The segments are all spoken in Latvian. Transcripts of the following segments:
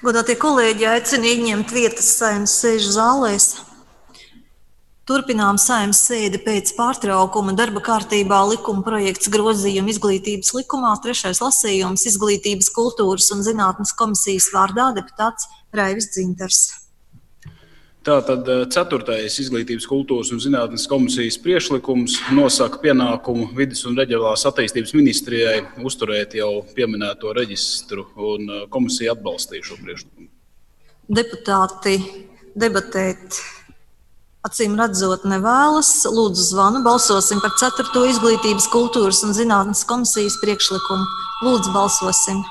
Godātie kolēģi, aicinu ieņemt vietas Saeimas sēžu zālēs. Turpinām Saeimas sēdi pēc pārtraukuma. Darba kārtībā likuma projekts grozījuma izglītības likumā, 3. lasījums Izglītības, kultūras un zinātnes komisijas vārdā deputāts Raivis Dzintars. Tātad 4. Izglītības, kultūras un zinātnes komisijas priekšlikums nosaka pienākumu Vides un reģionālās attīstības ministrijai uzturēt jau pieminēto reģistru, un komisija atbalstīja šo priekšlikumu. Deputāti debatēt acīm redzot nevēlas. Lūdzu zvanu, balsosim par 4. Izglītības, kultūras un zinātnes komisijas priekšlikumu. Lūdzu, balsosim.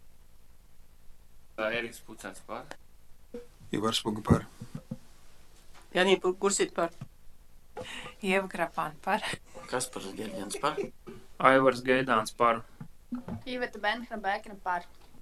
Eriks Pucens par. Ivars Puga par. Janīna Kursīt par. Ieva Krapāna par. Kaspars Geļģens par. Aivars Gaidāns par. Iveta Benhra Bēkna par.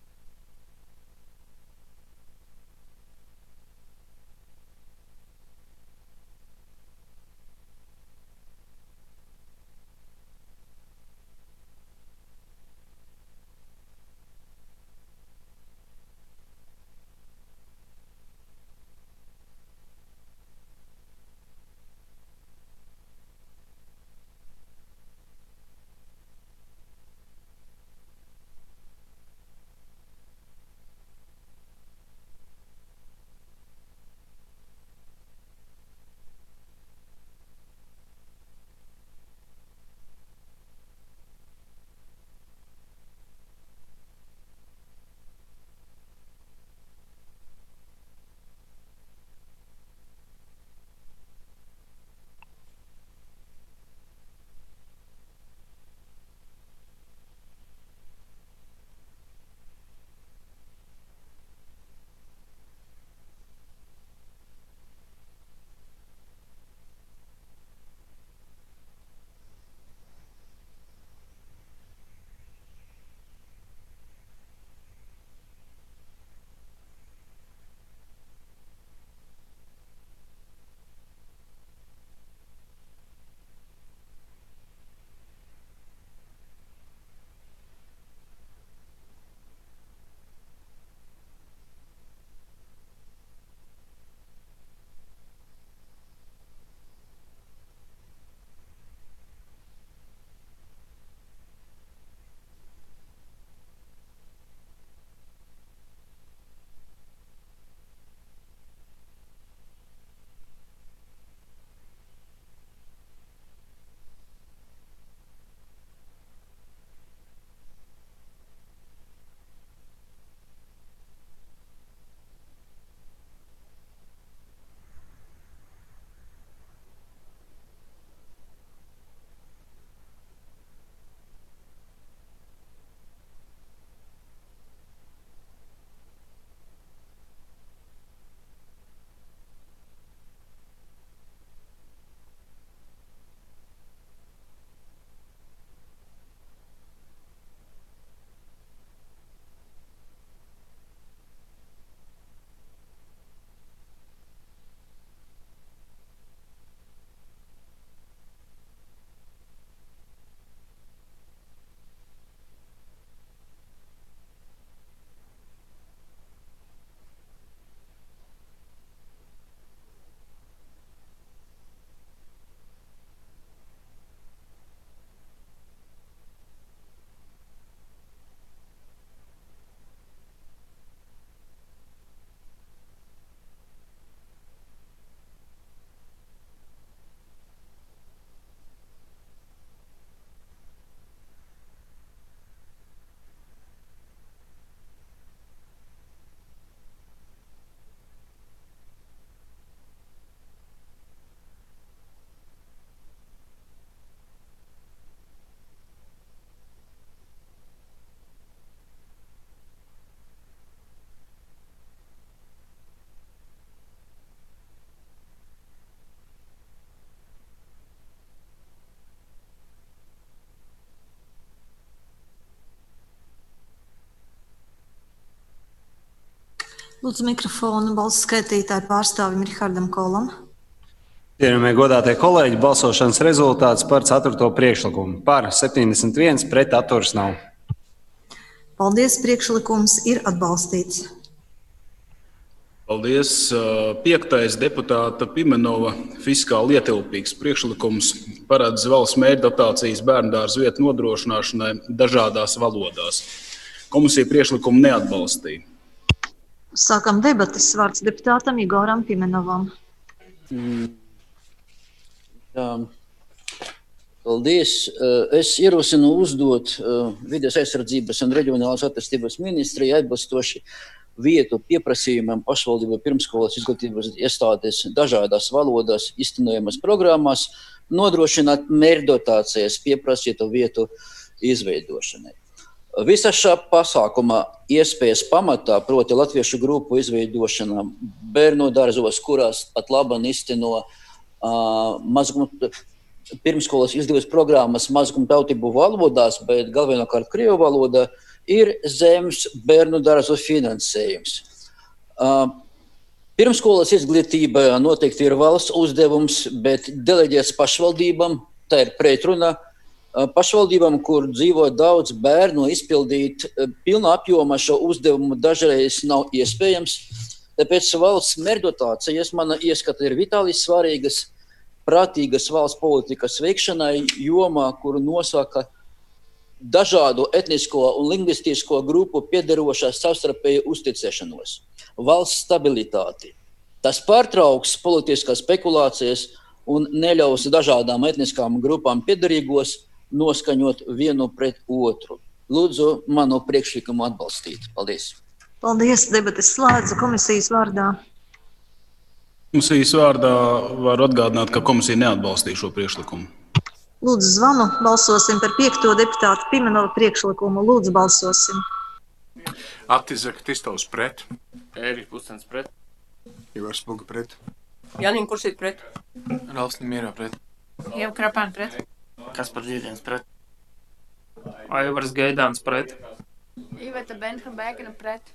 Lūdzu mikrofonu balsu skaitītāju pārstāvim Rihardam Kolam. Cienījamie godātie kolēģi, balsošanas rezultāts par 4. priekšlikumu. Par 71, pret atturas nav. Paldies, priekšlikums ir atbalstīts. Paldies. 5. deputāta Pimenova fiskāli ietilpīgs priekšlikums paredz valsts mērķdotācijas bērndārza vietu nodrošināšanai dažādās valodās. Komisija priekšlikumu neatbalstīja. Sākam debatas. Vārds deputātam Igoram Pimenovam. Paldies. Es ierosinu uzdot Vides aizsardzības un reģionālās attīstības ministrijai atbilstoši vietu pieprasījumam pašvaldību pirmskolas izglītības iestādes dažādās valodās iztenojamas programmās nodrošināt mērķdotācijas pieprasītu vietu izveidošanai. Visa šā pasākuma iespējas pamatā, proti latviešu grupu izveidošana bērnu dārzos, kurās pat labam izteno pirmskolas izglītības programmas mazākumtautību valodās, bet galvenokārt krievu valodā, ir zems bērnu dārzu finansējums. Pirmskolas izglītība noteikti ir valsts uzdevums, bet deleģēts pašvaldībām, tā ir pretruna, pašvaldībām, kur dzīvo daudz bērnu, izpildīt pilnā apjomā šo uzdevumu dažreiz nav iespējams. Tāpēc valsts mērķdotācijas, mana ieskata, ir vitāli svarīgas, prātīgas valsts politikas veikšanai jomā, kuru nosaka dažādu etnisko un lingvistisko grupu piederošās savstarpēju uzticēšanos, valsts stabilitāti. Tas pārtrauks politiskās spekulācijas un neļaus dažādām etniskām grupām piederīgos noskaņot vienu pret otru. Lūdzu, manu priekšlikumu atbalstīt. Paldies. Paldies. Debates slēdzu komisijas vārdā. Komisijas vārdā var atgādināt, ka komisija neatbalstīja šo priekšlikumu. Lūdzu, zvanu. Balsosim par 5. deputātu Pimenova priekšlikumu. Lūdzu, balsosim. Atizaka Tistovs pret. Ēris Pustens pret. Ivars Buga pret. Janīna Kursīt pret. Ralfs Mierā pret. Ieva Krapāna pret. Kaspars Dziedriens pret. Aivars Gaidāns pret. Iveta Benhra-Bēkina pret.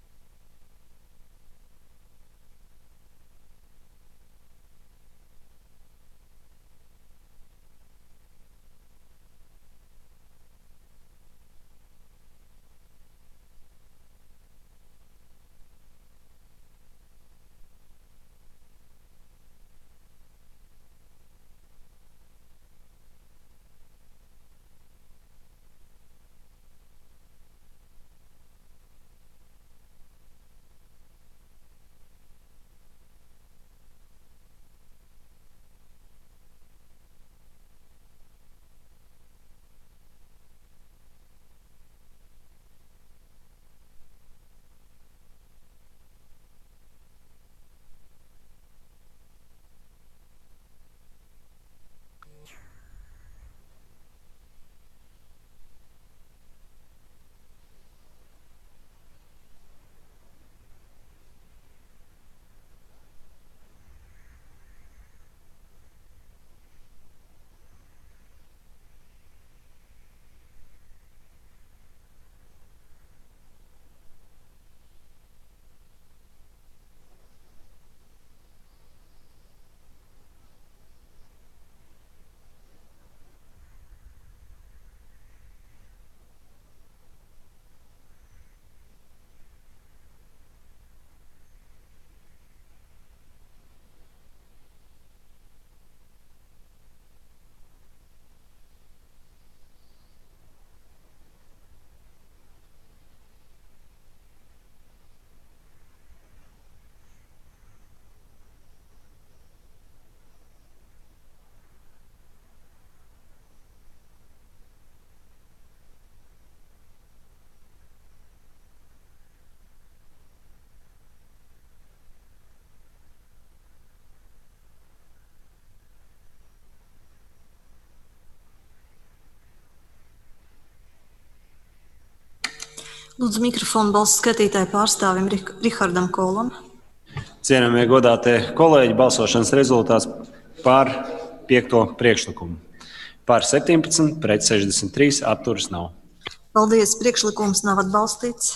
Lūdzu, mikrofonu balsu skatītāju pārstāvim Rihardam Kolam. Cienījamie godātie kolēģi, balsošanas rezultāts par 5. priekšlikumu. Par 17, pret 63, atturas nav. Paldies, priekšlikums nav atbalstīts.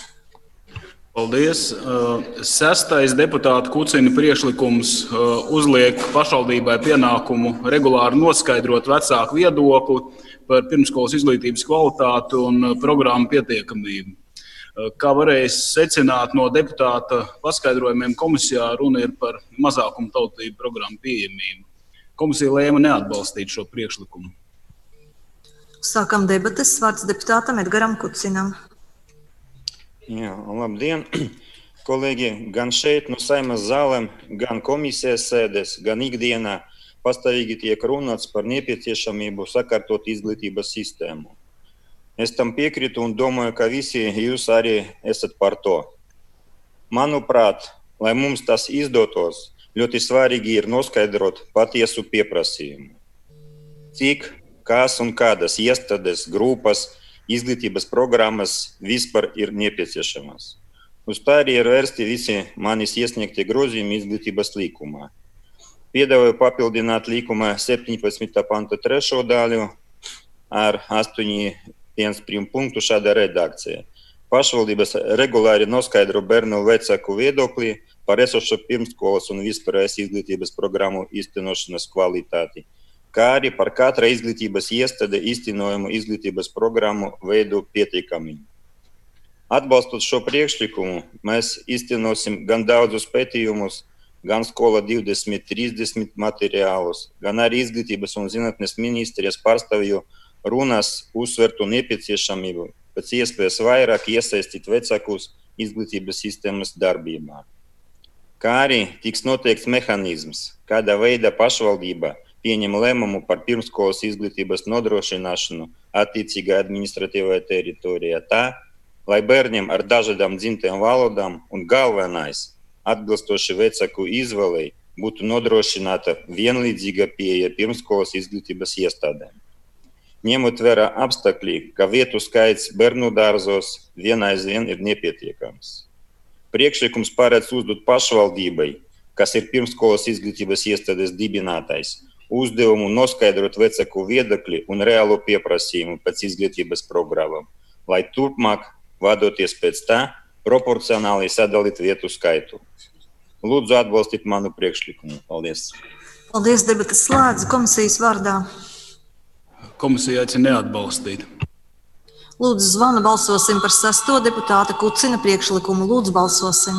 Paldies. 6. deputāta Kucina priekšlikums uzliek pašvaldībai pienākumu regulāri noskaidrot vecāku viedokli par pirmskolas izglītības kvalitāti un programmu pietiekamību. Kā varēja secināt no deputāta paskaidrojumiem komisijā, runa ir par mazākumu tautību programmu pieejamību. Komisija lēma neatbalstīt šo priekšlikumu. Sākam debates. Vārds deputātam Edgaram Kucinam. Jā, labdien, kolēģi! Gan šeit, no Saeimas zālēm, gan komisijas sēdēs, gan ikdienā pastāvīgi tiek runāts par nepieciešamību sakārtot izglītības sistēmu. Es tam piekrītu un domāju, ka visi jūs arī esat par to. Manuprāt, lai mums tas izdotos, ļoti svarīgi ir noskaidrot patiesu pieprasījumu. Cik, kas un kādas iestādes, grupas, izglītības programmas vispār ir nepieciešamas. Uz tā arī ir vērsti visi manis iesniegtie grozījumi izglītības likumā. Piedāvāju papildināt likuma 17. panta 3. daļu ar 8.1 punktu šāda redakcija. Pašvaldības regulāri noskaidro bērnu vecāku viedokli par esošo pirmskolas un vispārējās izglītības programmu īstenošanas kvalitāti, kā arī par katra izglītības iestāde īstenojumu izglītības programmu veidu pietiekamību. Atbalstot šo priekšlikumu, mēs īstenosim gan daudzus pētījumus, gan skola 2030 materiālus, gan arī izglītības un zinātnes ministrijas pārstāvju runas uzsvertu nepieciešamību pēc iespējas vairāk iesaistīt vecākus izglītības sistēmas darbībā. Kā arī tiks noteikts mehānisms, kādā veidā pašvaldība pieņem lēmumu par pirmskolas izglītības nodrošināšanu attiecīgā administratīvajā teritorijā tā, lai bērniem ar dažādām dzimtajām valodām un galvenais atbilstoši vecāku izvēlei būtu nodrošināta vienlīdzīga pieeja pirmskolas izglītības iestādēm. Ņemot vērā apstākļi, ka vietu skaits bērnu dārzos vien aizvien ir nepietiekams. Priekšlikums paredz uzdot pašvaldībai, kas ir pirmskolas izglītības iestādes dibinātais, uzdevumu noskaidrot vecāku viedokli un reālo pieprasījumu pēc izglītības programmām, lai turpmāk, vadoties pēc tā, proporcionāli sadalīt vietu skaitu. Lūdzu atbalstīt manu priekšlikumu. Paldies! Paldies, debates slēdz komisijas vārdā. Komisija aicina neatbalstīt. Lūdzu, zvanu balsosim par 6. deputāta Kucina priekšlikumu. Lūdzu, balsosim.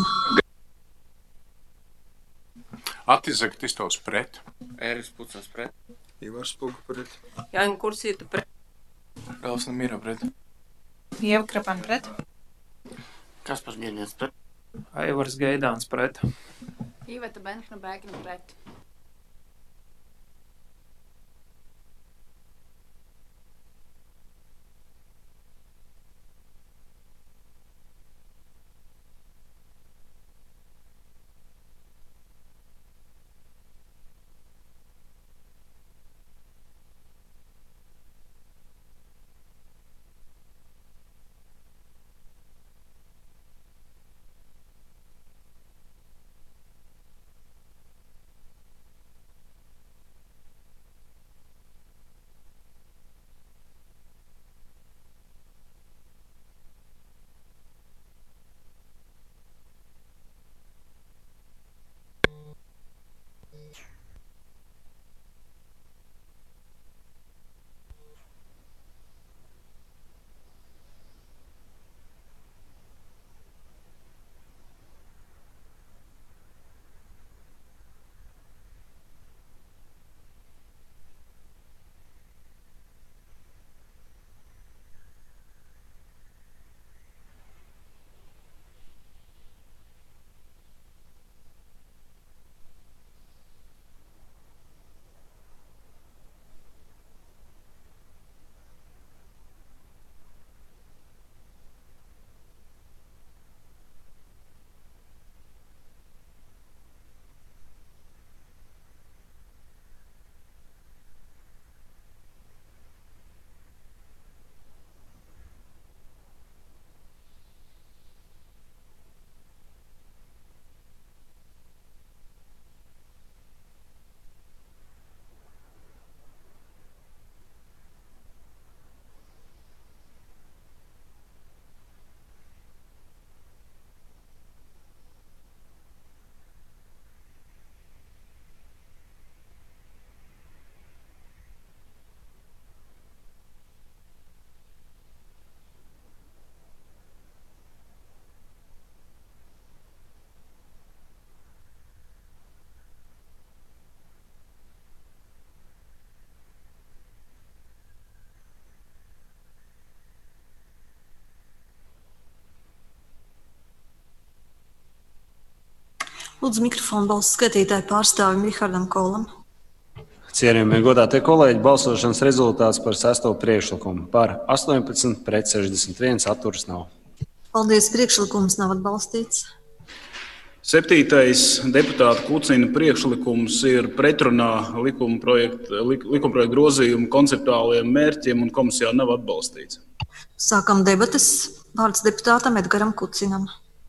Attizaka Tistovs pret. Ēris Pucens pret. Ivars Spoga pret. Jāņa Kursīta pret. Ralsna Mīra pret. Ieva Krapāna pret. Kaspars Ģēniens pret. Aivars Gaidāns pret. Iveta Benhna-Bēkina pret. Lūdzu, mikrofonu balsu skaitītāju pārstāvim Rihardam Kolam. Cienījamie godātie kolēģi, balsošanas rezultāts par 6. priekšlikumu. Par 18 pret 61 atturas nav. Paldies, priekšlikums nav atbalstīts. 7. deputāta Kucina priekšlikums ir pretrunā likumprojekta grozījumu konceptuālajiem mērķiem un komisijā nav atbalstīts. Sākam debates. Vārds deputātam Edgaram Kucinam.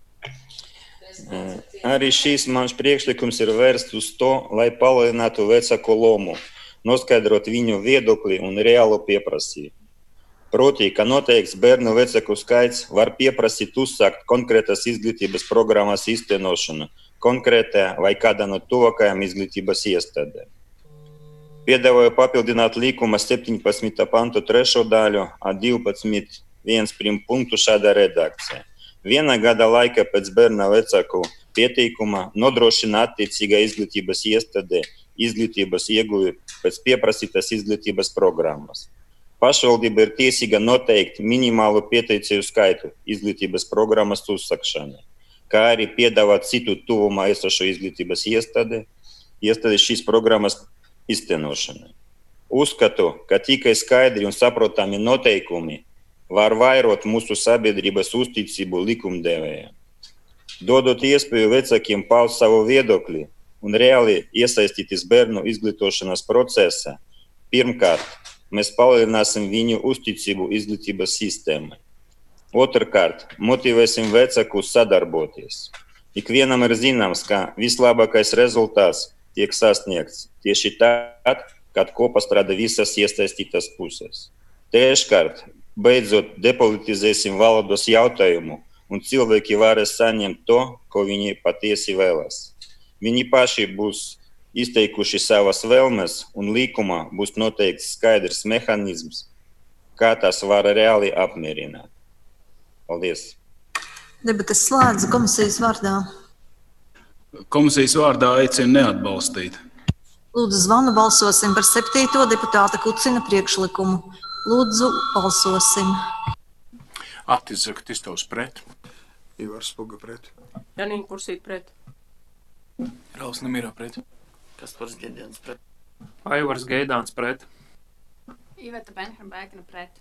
Arī šīs mans priekšlikums ir vērsts uz to, lai palielinātu vecāku lomu, noskaidrot viņu viedokli un reālu pieprasījumu. Proti, ka noteikts bērnu vecāku skaits var pieprasīt uzsākt konkrētas izglītības programmas īstenošanu konkrētajā vai kādā no tuvākajām izglītības iestādēm. Piedāvāju papildināt likuma 17. pantu 3. daļu ar 12.1 punktu šādā redakcijā. Viena gada laika pēc bērna vecāku pieteikuma nodrošina attiecīgā izglītības iestādē izglītības ieguvi pēc pieprasītas izglītības programmas. Pašvaldība ir tiesīga noteikt minimālu pieteicēju skaitu izglītības programmas uzsākšanai, kā arī piedāvāt citu tuvumā esošo izglītības iestādi šīs programmas īstenošanai. Uzskatu, ka tikai skaidri un saprotami noteikumi var vairot mūsu sabiedrības uzticību likumdevējiem. Dodot iespēju vecākiem paust savu viedokli un reāli iesaistīties bērnu izglītošanas procesā, pirmkārt, mēs palielināsim viņu uzticību izglītības sistēmai. Otrkārt, motivēsim vecākus sadarboties. Ikvienam ir zināms, ka vislabākais rezultāts tiek sasniegts tieši tad, kad kopā strādā visas iesaistītās puses. Treškārt, beidzot depolitizēsim valodas jautājumu un cilvēki varēs saņemt to, ko viņi patiesi vēlas. Viņi paši būs izteikuši savas vēlmes un likumā būs noteikts skaidrs mehānisms, kā tas var reāli apmierināt. Paldies! Debates slēdzu komisijas vārdā. Komisijas vārdā aicinu neatbalstīt. Lūdzu, zvanu balsosim par 7. deputāta Kucina priekšlikumu. Lūdzu, balsosim. Atizaka Tistovs pret. Ivars Spuga pret. Janīna Kursīt pret. Rausna Mira pret. Kaspars Ģeģens pret. Aivars Gaidāns pret. Iveta Benhna-Bēkina pret.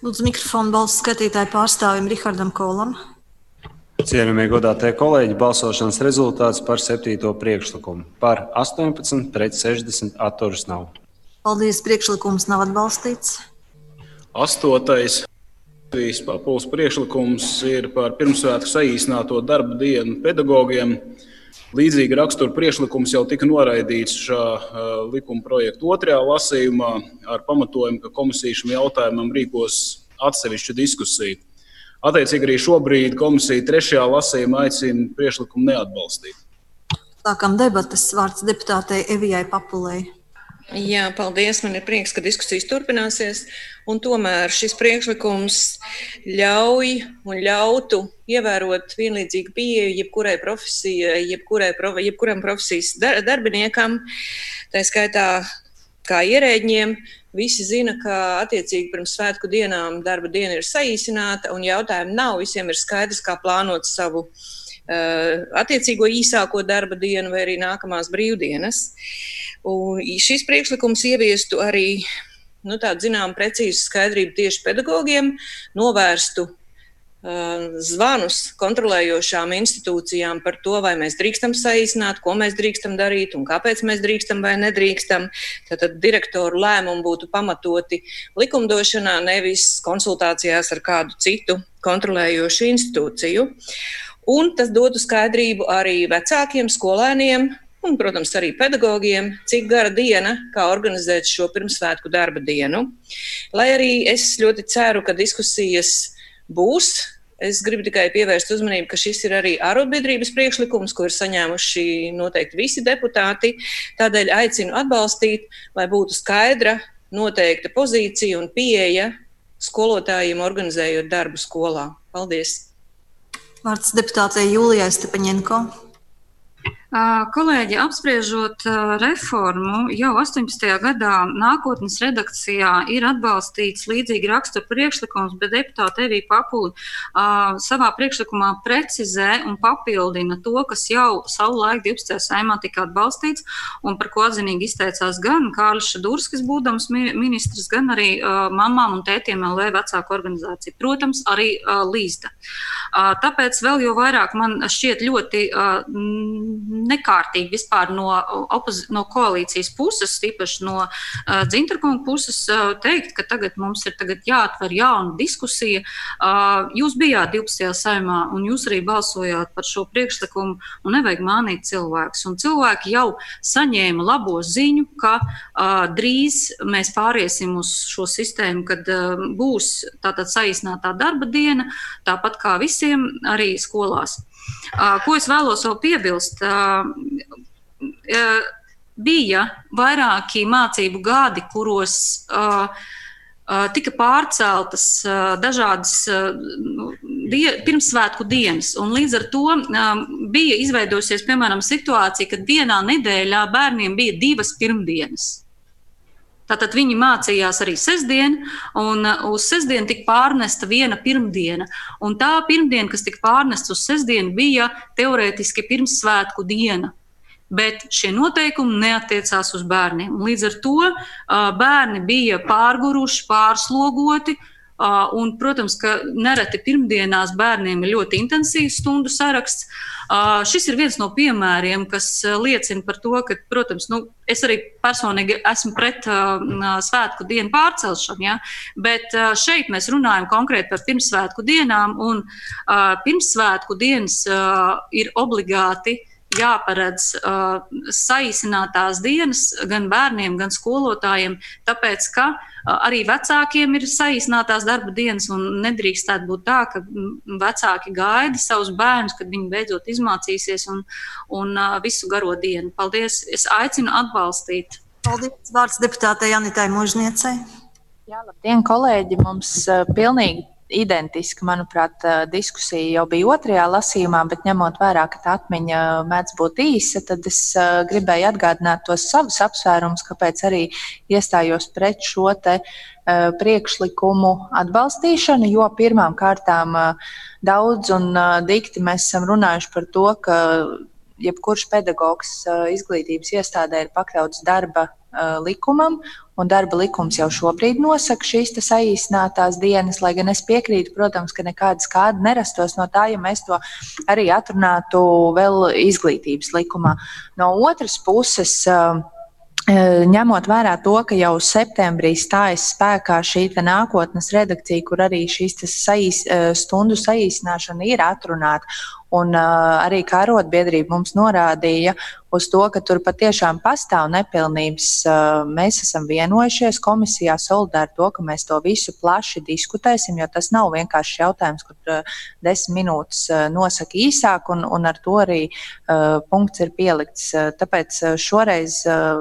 Lūdzu mikrofonu balsu skaitītāju pārstāvim Rihardam Kolam. Cienījamie godātie kolēģi, balsošanas rezultāts par 7. priekšlikumu. Par 18 pret 60 atturas nav. Paldies, priekšlikums nav atbalstīts. 8. Papules priekšlikums ir par pirmsvētku saīsināto darba dienu pedagogiem. Līdzīga rakstura priekšlikums jau tika noraidīts šā likuma projekta 2. lasījumā ar pamatojumu, ka komisija šim jautājumam rīkos atsevišķu diskusiju. Attiecīgi arī šobrīd komisija 3. lasījumā aicina priekšlikumu neatbalstīt. Sākam debates. Vārds deputātei Evijai Papulei. Jā, paldies. Man ir prieks, ka diskusijas turpināsies. Un tomēr šis priekšlikums ļauj un ļautu ievērot vienlīdzīgu pieeju jebkurai profesijai, jebkuram profesijas darbiniekam, tā skaitā kā ierēģiem. Visi zina, ka attiecīgi pirms svētku dienām darba diena ir saīsināta un jautājumi nav. Visiem ir skaidrs, kā plānot savu attiecīgo īsāko darba dienu vai arī nākamās brīvdienas. Un šis priekšlikums ieviestu arī tādu zinām precīzu skaidrību tieši pedagogiem, novērstu zvanus kontrolējošām institūcijām par to, vai mēs drīkstam saīsināt, ko mēs drīkstam darīt un kāpēc mēs drīkstam vai nedrīkstam. Tātad direktoru lēmumu būtu pamatoti likumdošanā, nevis konsultācijās ar kādu citu kontrolējošu institūciju. Un tas dotu skaidrību arī vecākiem, skolēniem un, protams, arī pedagogiem, cik gara diena, kā organizēt šo pirmsvētku darba dienu. Lai arī es ļoti ceru, ka diskusijas būs. Es gribu tikai pievērst uzmanību, ka šis ir arī arotbiedrības priekšlikums, ko ir saņēmuši noteikti visi deputāti. Tādēļ aicinu atbalstīt, lai būtu skaidra, noteikta pozīcija un pieeja skolotājiem organizējot darbu skolā. Paldies! Vārds deputātei Jūlijai Stepaņenko. Kolēģi, apspriežot reformu, jau 18. gadā nākotnes redakcijā ir atbalstīts līdzīgi rakstura priekšlikums, bet deputāte Evija Papuli savā priekšlikumā precizē un papildina to, kas jau savulaik 12. saimā tika atbalstīts un par ko atzinīgi izteicās gan Kārlis Šadurskis, būdams ministrs, gan arī mamām un tētiem LV vecāku organizāciju. Protams, arī Līzda. Tāpēc vēl jau vairāk man šķiet ļoti nekārtīgi vispār no koalīcijas puses, tīpaši no Dzintarkunga puses, teikt, ka tagad mums ir jāatver jauna diskusija. Jūs bijāt 12. saimā un jūs arī balsojāt par šo priekšlikumu un nevajag mānīt cilvēkus. Un cilvēki jau saņēma labo ziņu, ka drīz mēs pāriesim uz šo sistēmu, kad būs tātad saīsinātā darba diena, tāpat kā visiem arī skolās. Ko es vēlos vēl piebilst? Bija vairāki mācību gadi, kuros tika pārceltas dažādas pirmsvētku dienas, un līdz ar to bija izveidojusies, piemēram, situācija, kad vienā nedēļā bērniem bija 2 pirmdienas. Tātad viņi mācījās arī sestdien, un uz sestdienu tika pārnesta viena pirmdiena. Un tā pirmdiena, kas tika pārnesta uz sestdienu, bija teorētiski pirmsvētku diena. Bet šie noteikumi neattiecās uz bērniem. Līdz ar to bērni bija pārguruši, pārslogoti, un, protams, ka nereti pirmdienās bērniem ir ļoti intensīvs stundu saraksts. Šis ir viens no piemēriem, kas liecina par to, ka, protams, es arī personīgi esmu pret svētku dienu pārcelšanu, ja? Bet šeit mēs runājam konkrēti par pirmsvētku dienām, un pirmsvētku dienas ir obligāti jāparedz saīsinātās dienas gan bērniem, gan skolotājiem, tāpēc, ka arī vecākiem ir saīsinātās darba dienas un nedrīkstētu būt tā, ka vecāki gaida savus bērnus, kad viņi beidzot izmācīsies un visu garo dienu. Paldies! Es aicinu atbalstīt. Paldies! Vārds deputātei Anitai Mužniecei. Jā, labdien, kolēģi! Mums pilnīgi identiski, manuprāt, diskusija jau bija 2. lasījumā, bet ņemot vērā, ka tā atmiņa mēdz būt īsa, tad es gribēju atgādināt tos savus apsvērumus, kāpēc arī iestājos pret šo te priekšlikumu atbalstīšanu, jo pirmām kārtām daudz un dikti mēs esam runājuši par to, ka jebkurš pedagogs izglītības iestādē ir pakļauts darba likumam, un darba likums jau šobrīd nosaka šīs saīsinātās dienas, lai gan es piekrītu, protams, ka nekāda skāda nerastos no tā, ja mēs to arī atrunātu vēl izglītības likumā. No otras puses, ņemot vērā to, ka jau septembrī stājas spēkā šī nākotnes redakcija, kur arī šīs stundu saīsināšana ir atrunāta, un arī kā arotbiedrība mums norādīja uz to, ka tur patiešām pastāv nepilnības. Mēs esam vienojušies komisijā solidāri to, ka mēs to visu plaši diskutēsim, jo tas nav vienkārši jautājums, kur 10 minūtes nosaka īsāk, un ar to arī punkts ir pielikts. Tāpēc šoreiz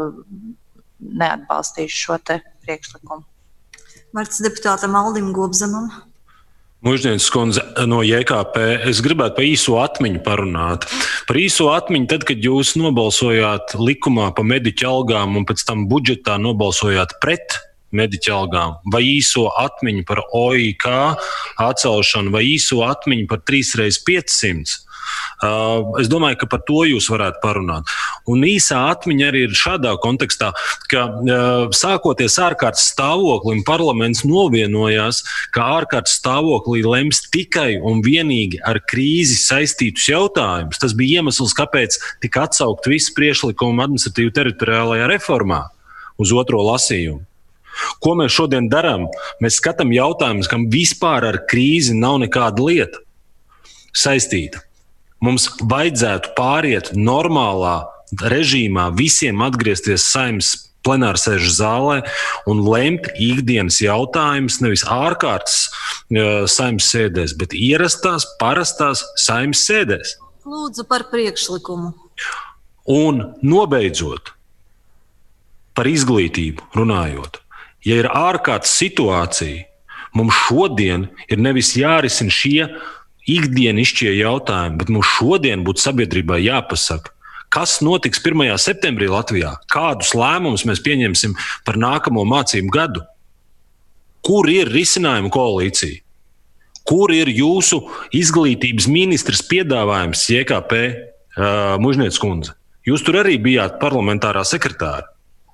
neatbalstīšu šo te priekšlikumu. Vārds deputātam Aldim Gobzemam. Mužnieces kundze no JKP. Es gribētu par īso atmiņu parunāt. Par īso atmiņu tad, kad jūs nobalsojāt likumā par mediķu algām un pēc tam budžetā nobalsojāt pret mediķu algām, vai īso atmiņu par OIK atcelšanu, vai īso atmiņu par 3x500. Es domāju, ka par to jūs varētu parunāt. Un īsā atmiņa arī ir šādā kontekstā, ka sākoties ārkārtas stāvoklim, parlaments novienojās, ka ārkārtas stāvoklī lems tikai un vienīgi ar krīzi saistītus jautājumus. Tas bija iemesls, kāpēc tika atsaukt visi priekšlikumi administratīvi teritoriālajā reformā uz otro lasījumu. Ko mēs šodien darām? Mēs skatām jautājumus, kam vispār ar krīzi nav nekāda lieta saistīta. Mums vajadzētu pāriet normālā režīmā, visiem atgriezties Saeimas plenārsēžu zālē un lemt ikdienas jautājumus nevis ārkārtas Saeimas sēdēs, bet ierastās, parastās Saeimas sēdēs. Lūdzu par priekšlikumu. Un nobeidzot, par izglītību runājot, ja ir ārkārtas situācija, mums šodien ir nevis jārisina šie ikdienišķie jautājumi, bet mums šodien būtu sabiedrībai jāpasaka, kas notiks 1. septembrī Latvijā, kādus lēmumus mēs pieņemsim par nākamo mācību gadu, kur ir risinājuma koalīcija, kur ir jūsu izglītības ministrs piedāvājums JKP, Mužnieces kundze. Jūs tur arī bijāt parlamentārā sekretāra.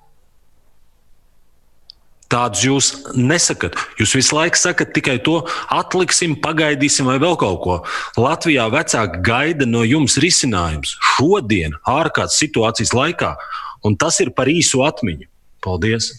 Tādus jūs nesakat. Jūs visu laiku sakat tikai to, atliksim, pagaidīsim vai vēl kaut ko. Latvijā vecāki gaida no jums risinājums šodien, ārkārtas situācijas laikā, un tas ir par īsu atmiņu. Paldies!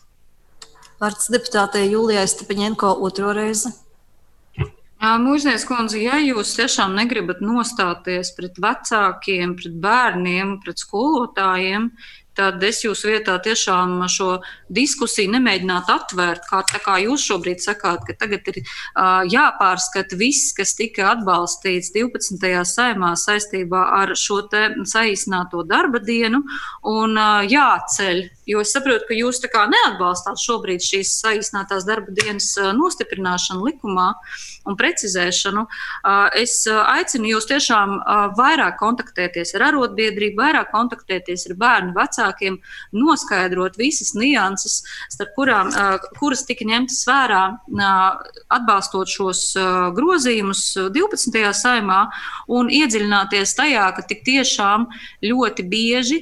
Vārds deputātei Jūlijai Stepaņenko otro reizi. Mužnieces kundze, ja jūs tiešām negribat nostāties pret vecākiem, pret bērniem, pret skolotājiem, tad es jūsu vietā tiešām šo diskusiju nemēģinātu atvērt, tā kā jūs šobrīd sakāt, ka tagad ir jāpārskata viss, kas tika atbalstīts 12. Saeimā saistībā ar šo te saīsināto darba dienu un jāceļ, jo es saprotu, ka jūs tā kā neatbalstāt šobrīd šīs saīsinātās darba dienas nostiprināšanu likumā un precizēšanu. Es aicinu jūs tiešām vairāk kontaktēties ar arotbiedrību, vairāk kontaktēties ar bērnu vecākiem, noskaidrot visas nianses, starp kuras tika ņemtas vērā atbalstot šos grozījumus 12. Saeimā un iedziļināties tajā, ka tik tiešām ļoti bieži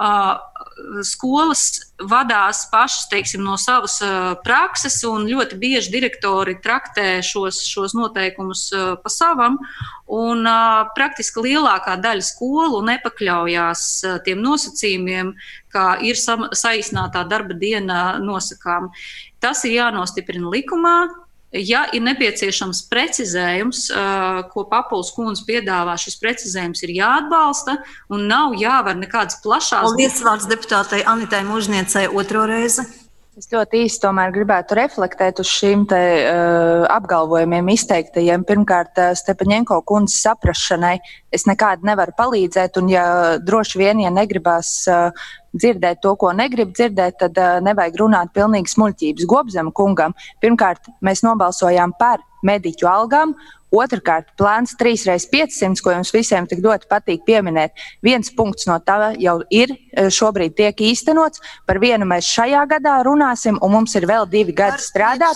skolas vadās pašas, teiksim, no savas prakses un ļoti bieži direktori traktē šos noteikumus pa savam un praktiski lielākā daļa skolu nepakļaujās tiem nosacījumiem, kā ir saīsinātā darba diena nosakām. Tas ir jānostiprina likumā. Ja ir nepieciešams precizējums, ko Papuls kundze piedāvā, šis precizējums ir jāatbalsta un nav jāvar nekādas plašās... Paldies, vārds deputātei Anitai Mužniecei otro reizi. Es ļoti īsti tomēr gribētu reflektēt uz šīm te apgalvojumiem izteiktajiem. Pirmkārt, Stepaņenko kundzes saprašanai es nekādi nevaru palīdzēt, un ja droši vien, ja negribās dzirdēt to, ko negrib dzirdēt, tad nevajag runāt pilnīgi smuļķības. Gobzema kungam, pirmkārt, mēs nobalsojām par mediķu algām, otrkārt, plāns 3x500, ko jums visiem tik ļoti patīk pieminēt. Viens punkts no tā jau ir, šobrīd tiek īstenots, par vienu mēs šajā gadā runāsim, un mums ir vēl 2 gadi strādāt.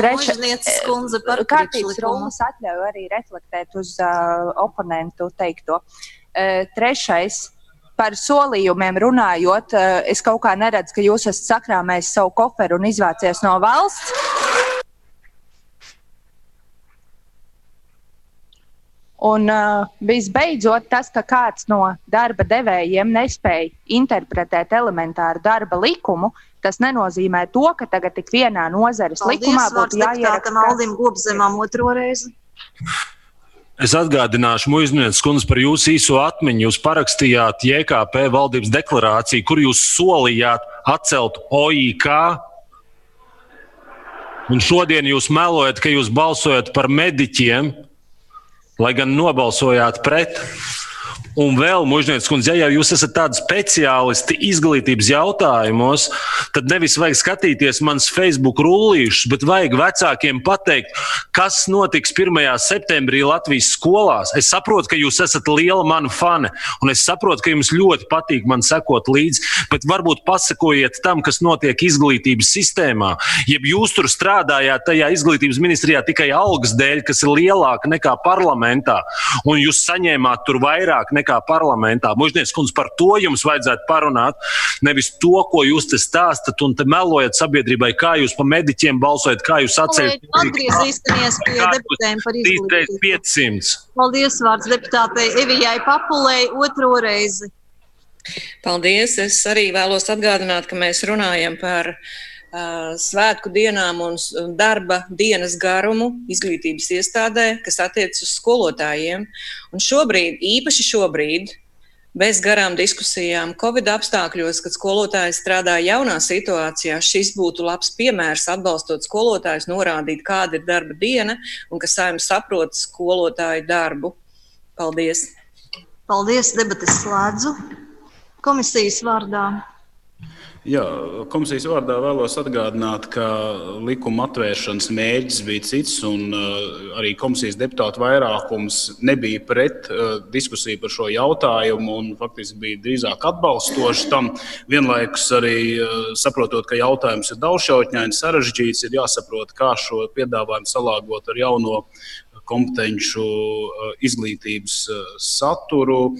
Kārtības runas atļauj arī reflektēt uz oponentu teikto. Trešais. par solījumiem runājot, es kaut kā neredzu, ka jūs esat sakrāmējis savu koferu un izvācies no valsts. Un visbeidzot, tas, ka kāds no darba devējiem nespēja interpretēt elementāru darba likumu, tas nenozīmē to, ka tagad tik vienā nozares likumā būtu jāieraksta. Aldim Gobzemam otro reizi. Es atgādināšu Muiznieces kundze par jūsu īso atmiņu. Jūs parakstījāt JKP valdības deklarāciju, kur jūs solījāt atcelt OIK. Un šodien jūs melojat, ka jūs balsojat par mediķiem, lai gan nobalsojāt pret. Un vēl, Muiznieces kundze, ja jūs esat tādi speciālisti izglītības jautājumos, tad nevis vajag skatīties manas Facebook rullīšus, bet vajag vecākiem pateikt, kas notiks 1. septembrī Latvijas skolās. Es saprotu, ka jūs esat liela manu fane, un es saprotu, ka jums ļoti patīk man sekot līdzi, bet varbūt pasakojiet tam, kas notiek izglītības sistēmā. Jeb jūs tur strādājāt tajā izglītības ministrijā tikai algas dēļ, kas ir lielāka nekā parlamentā, un jūs saņēmāt tur vairāk nekā parlamentā. Muiznieces kundze, par to jums vajadzētu parunāt, nevis to, ko jūs te stāstat un te melojat sabiedrībai, kā jūs pa mediķiem balsojat, kā jūs atceļat. Atgriezīsimies pie debatēm par izglītību. 500. Paldies, vārds deputātei Evijai Papulei otro reizi. Paldies. Es arī vēlos atgādināt, ka mēs runājam par svētku dienām un darba dienas garumu izglītības iestādē, kas attiecas uz skolotājiem. Un šobrīd, īpaši šobrīd, bez garām diskusijām, Covid apstākļos, kad skolotāji strādā jaunā situācijā, šis būtu labs piemērs atbalstot skolotājus, norādīt, kāda ir darba diena un ka Saeima saprot skolotāju darbu. Paldies! Paldies, debates slēdzu. Komisijas vārdā. Jā, komisijas vārdā vēlos atgādināt, ka likuma atvēršanas mērķis bija cits, un arī komisijas deputātu vairākums nebija pret diskusiju par šo jautājumu, un faktiski bija drīzāk atbalstoši tam. Vienlaikus arī saprotot, ka jautājums ir daudzšķautņains, sarežģīts, ir jāsaprot, kā šo piedāvājumu salāgot ar jauno kompetenču izglītības saturu,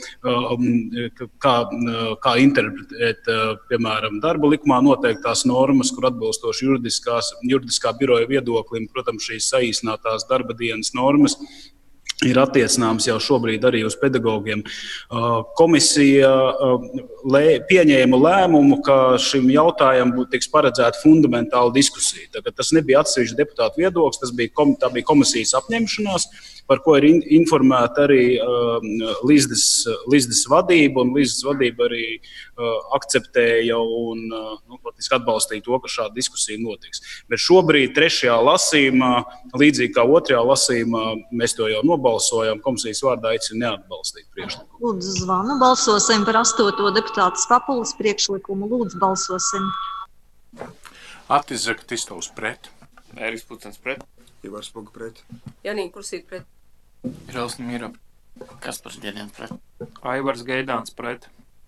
kā interpretēt, piemēram, darba likumā noteiktās normas, kur atbilstoši juridiskā biroja viedoklim, protams, šīs saīsinātās darba dienas normas ir attiecināms jau šobrīd arī uz pedagogiem. Komisija pieņēma lēmumu, ka šim jautājumam tiks paredzēta fundamentāla diskusija. Tagad tas nebija atsevišķi deputātu viedoklis, tā bija komisijas apņemšanās, par ko ir informēta arī Līsdes vadība, un Līsdes vadība arī akceptēja un faktiski atbalstīja to, ka šāda diskusija notiks. Bet šobrīd 3. lasījumā, līdzīgi kā 2. lasījumā, mēs to jau nobalsojam, komisijas vārdā aicinu neatbalstīt priekšlikumu. Lūdzu, zvanu. Balsosim par 8. deputātes Papules priekšlikumu. Lūdzu, balsosim. Attis Zagatistovs pret. Ēriks Pucens pret. Ivars Poga pret. Janīna Kursīt pret. Rausna Mīra. Kaspars Ģediens pret. Aivars Gaidāns pret.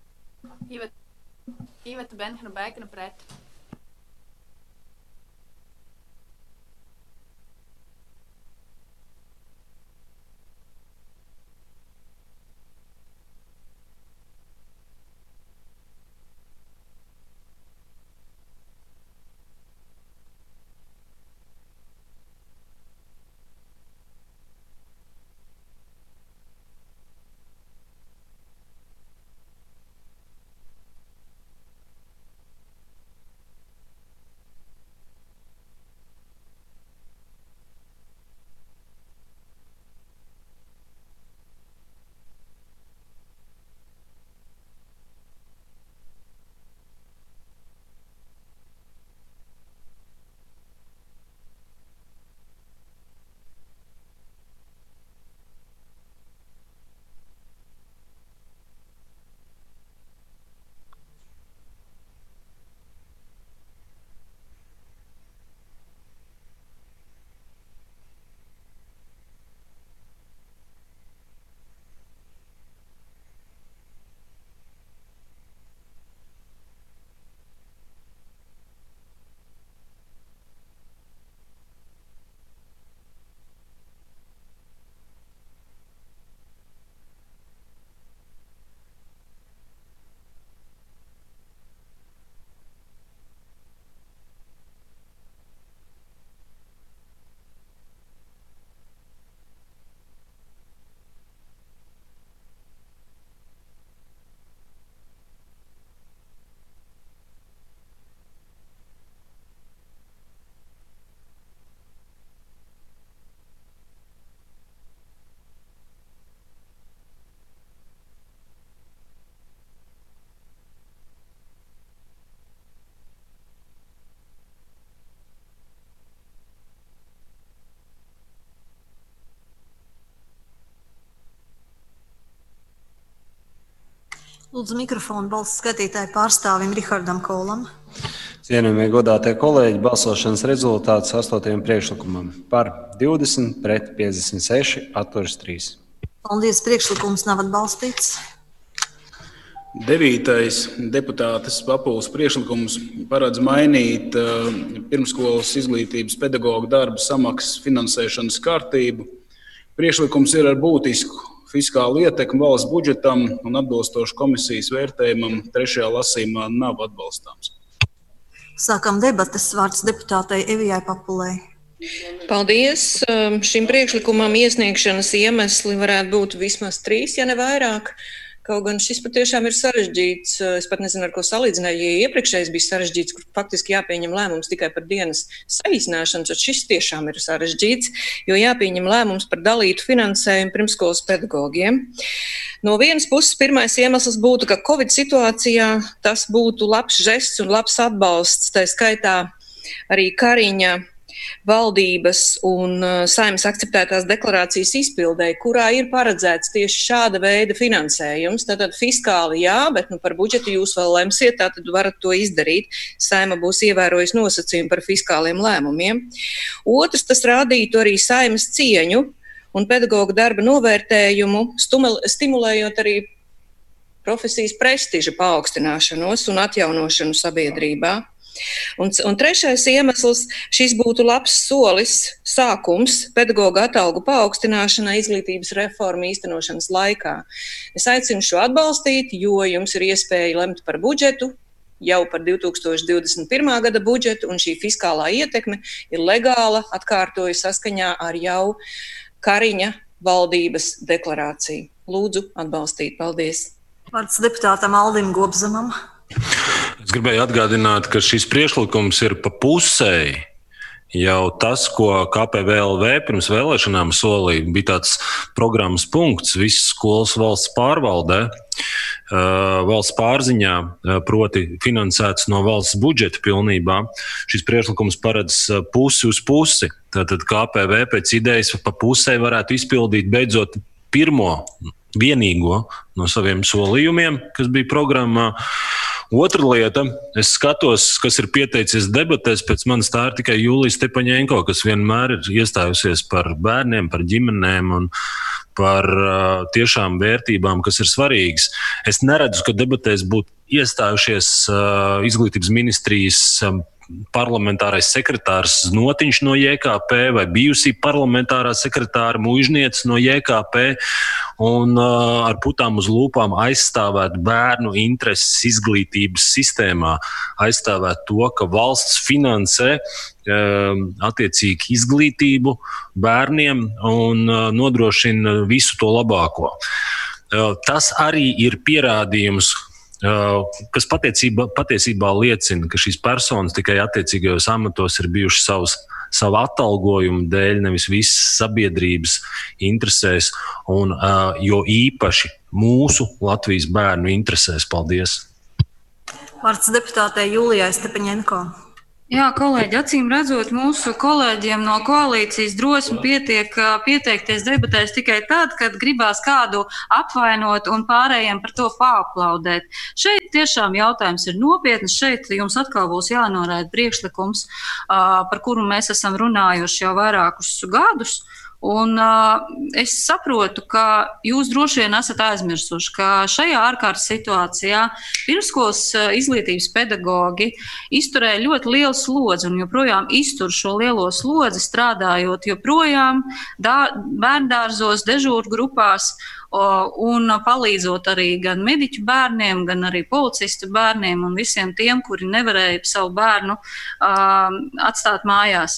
Iveta Benhana Bēkana pret. Lūdzu mikrofonu balss skaitītāju pārstāvim Rihardam Kolam. Cienījamie godātie kolēģi, balsošanas rezultāts 8. priekšlikumam par 20 pret 56 atturas 3. Paldies, priekšlikums nav atbalstīts. 9. deputātes Papules priekšlikums paredz mainīt pirmsskolas izglītības pedagoģu darba samaksas finansēšanas kārtību. Priekšlikums ir ar būtisku fiskālu ietekmi valsts budžetam un atbilstoši komisijas vērtējumam 3. lasījumā nav atbalstāms. Sākam debates, vārds deputātei Evijai Papulei. Paldies. Šim priekšlikumam iesniegšanas iemesli varētu būt vismaz 3, ja ne vairāk. Kaut gan šis patiešām ir sarežģīts. Es pat nezinu, ar ko salīdzināju. Ja iepriekšējais bija sarežģīts, kur faktiski jāpieņem lēmums tikai par dienas saīsināšanu, tad šis tiešām ir sarežģīts, jo jāpieņem lēmums par dalītu finansējumu pirmskolas pedagogiem. No vienas puses, pirmais iemesls būtu, ka Covid situācijā tas būtu labs žests un labs atbalsts, tā skaitā arī Kariņa valdības un Saeimas akceptētās deklarācijas izpildēji, kurā ir paredzēts tieši šāda veida finansējums. Tātad fiskāli jā, bet par budžetu jūs vēl lemsiet, tātad varat to izdarīt. Saeima būs ievērojusi nosacījumu par fiskāliem lēmumiem. Otrs, tas rādītu arī Saeimas cieņu un pedagoģa darba novērtējumu, stimulējot arī profesijas prestiža paaugstināšanos un atjaunošanu sabiedrībā. Un trešais iemesls, šis būtu labs solis, sākums pedagoģa atalgu paaugstināšanai izglītības reformu īstenošanas laikā. Es aicinu šo atbalstīt, jo jums ir iespēja lemt par budžetu, jau par 2021. gada budžetu, un šī fiskālā ietekme ir legāla, atkārtoju saskaņā ar jau Kariņa valdības deklarāciju. Lūdzu atbalstīt. Paldies. Vārds deputātam Aldim Gobzemam. Es gribēju atgādināt, ka šis priekšlikums ir pa pusēji jau tas, ko KPVLV pirms vēlēšanām solīja. Bija tāds programmas punkts visas skolas valsts pārvaldē, valsts pārziņā, proti finansēts no valsts budžeta pilnībā. Šis priekšlikums paredz pusi uz pusi. Tātad KPV pēc idejas pa pusē varētu izpildīt beidzot pirmo vienīgo no saviem solījumiem, kas bija programmā. Otra lieta, es skatos, kas ir pieteicies debatēs, pēc manis tā ir tikai Julija Stepaņenko, kas vienmēr ir iestājusies par bērniem, par ģimenēm un par tiešām vērtībām, kas ir svarīgas. Es neredzu, ka debatēs būtu iestājušies izglītības ministrijas parlamentārais sekretārs Znotiņš no JKP vai bijusī parlamentārā sekretāra Muižniece no JKP un ar putām uz lūpām aizstāvēt bērnu intereses izglītības sistēmā, aizstāvēt to, ka valsts finansē attiecīgi izglītību bērniem un nodrošina visu to labāko. Tas arī ir pierādījums, kas patiesībā liecina, ka šīs personas tikai attiecīgajos amatos ir bijušas savu atalgojumu dēļ, nevis visas sabiedrības interesēs, un jo īpaši mūsu Latvijas bērnu interesēs. Paldies! Vārds deputātei Julijai Stepaņenko. Jā, kolēģi, acīm redzot, mūsu kolēģiem no koalīcijas drosmi pieteikties debatēs tikai tad, kad gribās kādu apvainot un pārējiem par to paaplaudēt. Šeit tiešām jautājums ir nopietns. Šeit jums atkal būs jānoraida priekšlikums, par kuru mēs esam runājuši jau vairākus gadus. Un es saprotu, ka jūs droši vien esat aizmirsuši, ka šajā ārkārtas situācijā pirmskolas izglītības pedagoģi izturēja ļoti lielu slodzi un joprojām iztur šo lielo slodzi, strādājot joprojām bērndārzos, dežūru grupās un palīdzot arī gan mediķu bērniem, gan arī policistu bērniem un visiem tiem, kuri nevarēja savu bērnu atstāt mājās.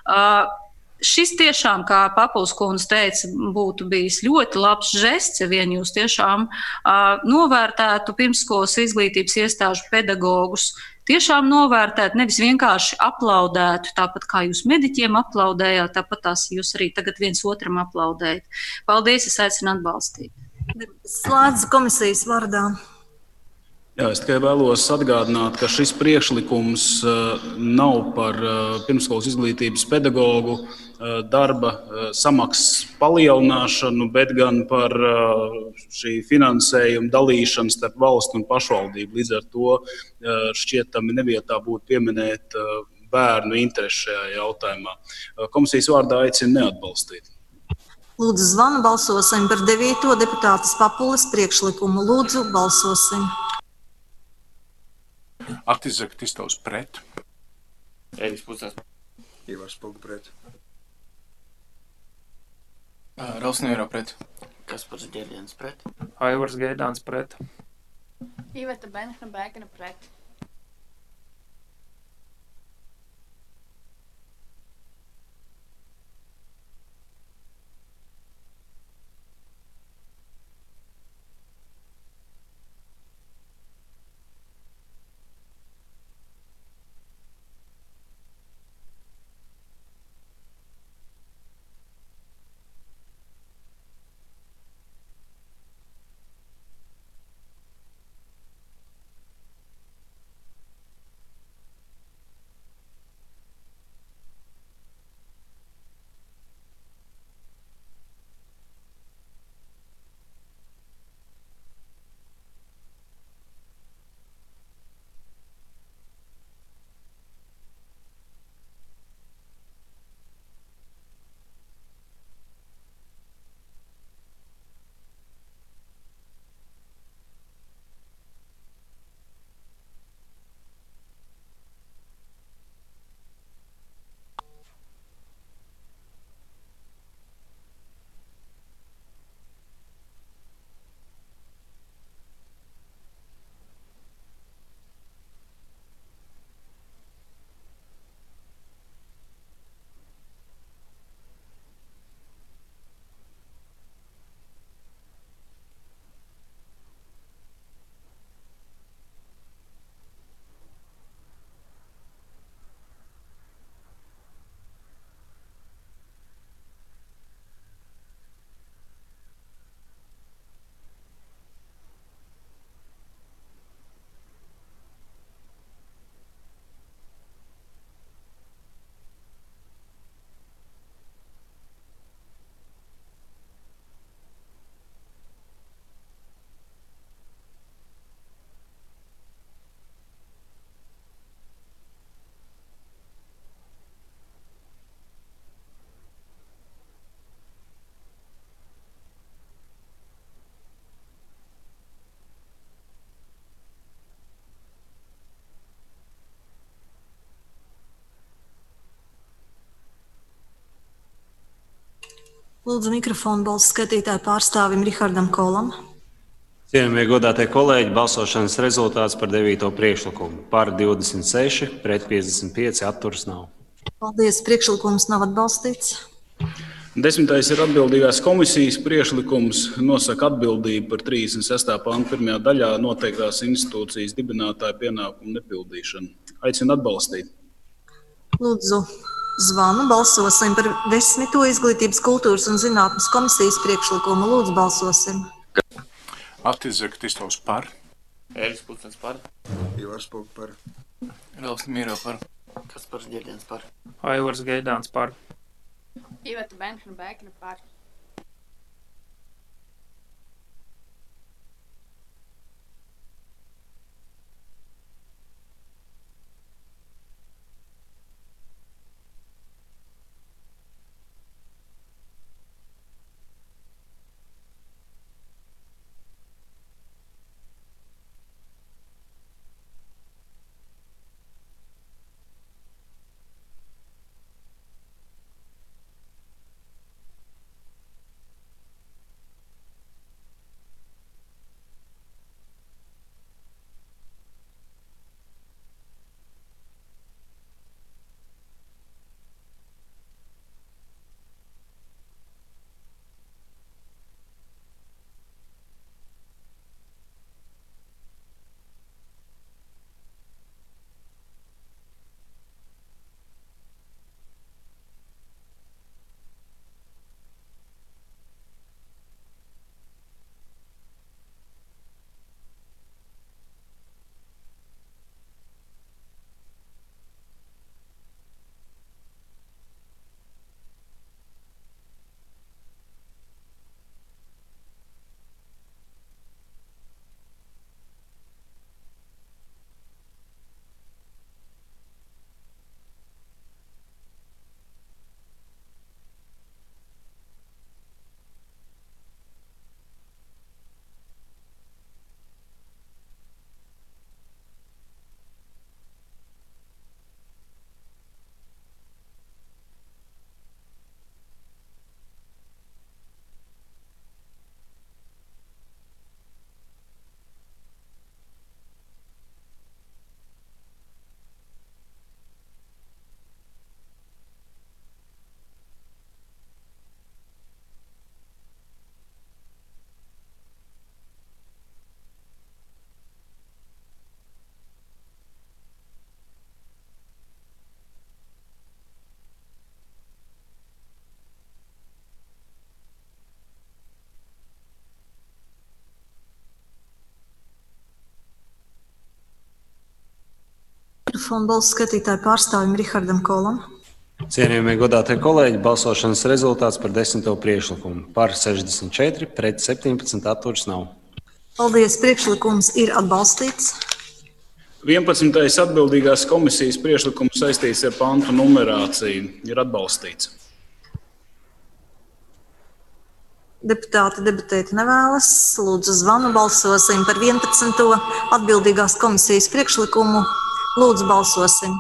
Šis tiešām, kā Papules kundze teica, būtu bijis ļoti labs žests, ja vien jūs tiešām novērtētu pirmsskolas izglītības iestāžu pedagogus, tiešām novērtētu, nevis vienkārši aplaudētu, tāpat kā jūs mediķiem aplaudējāt, tāpat tās jūs arī tagad viens otram aplaudējat. Paldies, es aicinu atbalstīt. Slēdzu komisijas vārdā. Jā, es tikai vēlos atgādināt, ka šis priekšlikums nav par pirmsskolas izglītības pedagoģu darba samaksas palielināšanu, bet gan par šī finansējuma dalīšanu starp valsti un pašvaldību. Līdz ar to šķietami nevietā būtu pieminēt bērnu interesi šajā jautājumā. Komisijas vārdā aicinu neatbalstīt. Lūdzu, zvanu, balsosim par 9. deputātes Papules priekšlikumu. Lūdzu, balsosim. Atizak Tistovs pret. Ēdis Pucens. Ivars Poga pret. Rals Mīro pret. Kaspars Ģerģens pret. Aivars Gaidāns pret. Iveta Benhna Bēkana pret. Lūdzu, mikrofonu balsu skaitītāju pārstāvim Rihardam Kolam. Cienījamie godātie kolēģi, balsošanas rezultāts par 9. priekšlikumu. Par 26, pret 55, atturas nav. Paldies, priekšlikums nav atbalstīts. 10. ir atbildīgās komisijas priekšlikums, nosaka atbildību par 36. pānta 1. daļā noteiktās institūcijas dibinātāja pienākumu nepildīšanu. Aicinu atbalstīt. Lūdzu, zvanu, balsosim par 10. izglītības, kultūras un zinātnes komisijas priekšlikumu. Lūdzu, balsosim. Atizak Tistovs par. Ēdis Pucens par. Ivars Poga par. Rals Mīro par. Kaspars Ģerģens par. Aivars Gaidāns par. Iveta Benhna Bēkana par. mikrofonu balsu skatītāju pārstāvim Rihardam Kolam. Cienījamie godātie kolēģi, balsošanas rezultāts par 10. priekšlikumu. Par 64, pret 17, atturas nav. Paldies, priekšlikums ir atbalstīts. 11. atbildīgās komisijas priekšlikums saistīts ar pantu numerāciju ir atbalstīts. Deputāti debatēt nevēlas. Lūdzu, zvanu balsosim par 11. atbildīgās komisijas priekšlikumu. Lūdzu, balsosim.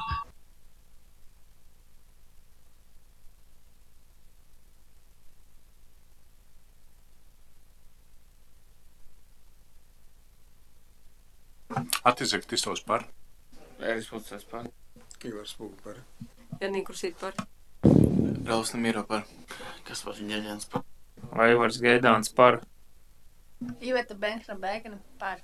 Attizek Tistovs par. Ēris Pulcens par. Ivars Pulk par. Janī Kursīt par. Ralsna Mīro par. Kaspars Ģerģens par. Aivars Gaidāns par. Iveta Benhna Bēgana par.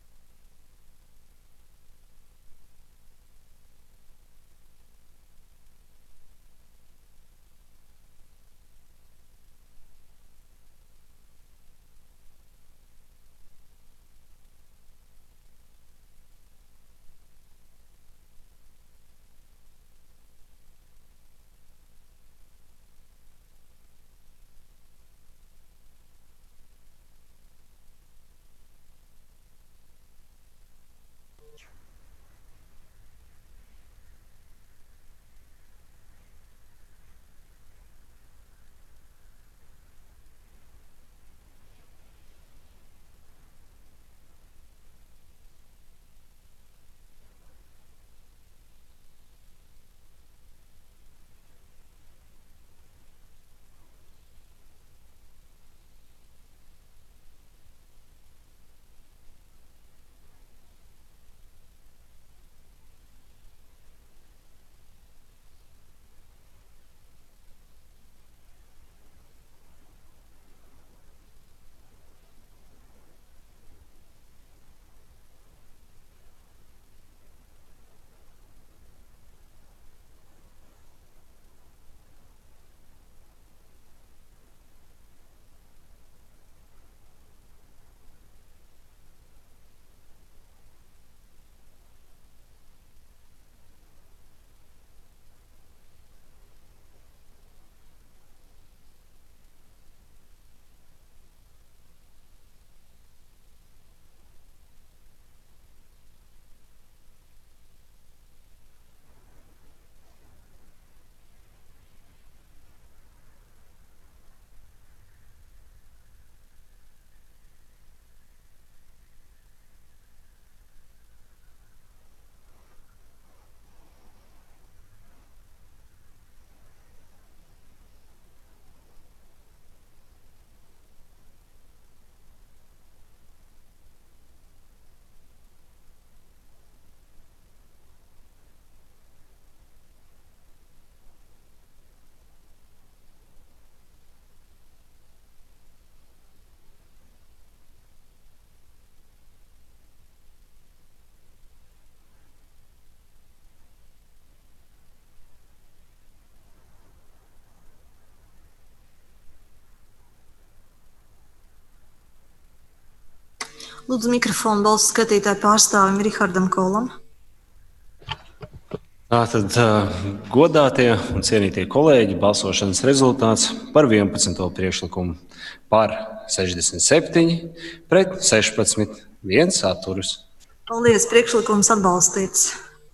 Lūdzu, mikrofonu balsu skatītāju pārstāvim Rihardam Kolam. Tātad, godātie un cienītie kolēģi, balsošanas rezultāts par 11. priekšlikumu. Par 67, pret 16, 1 atturas. Paldies, priekšlikums atbalstīts.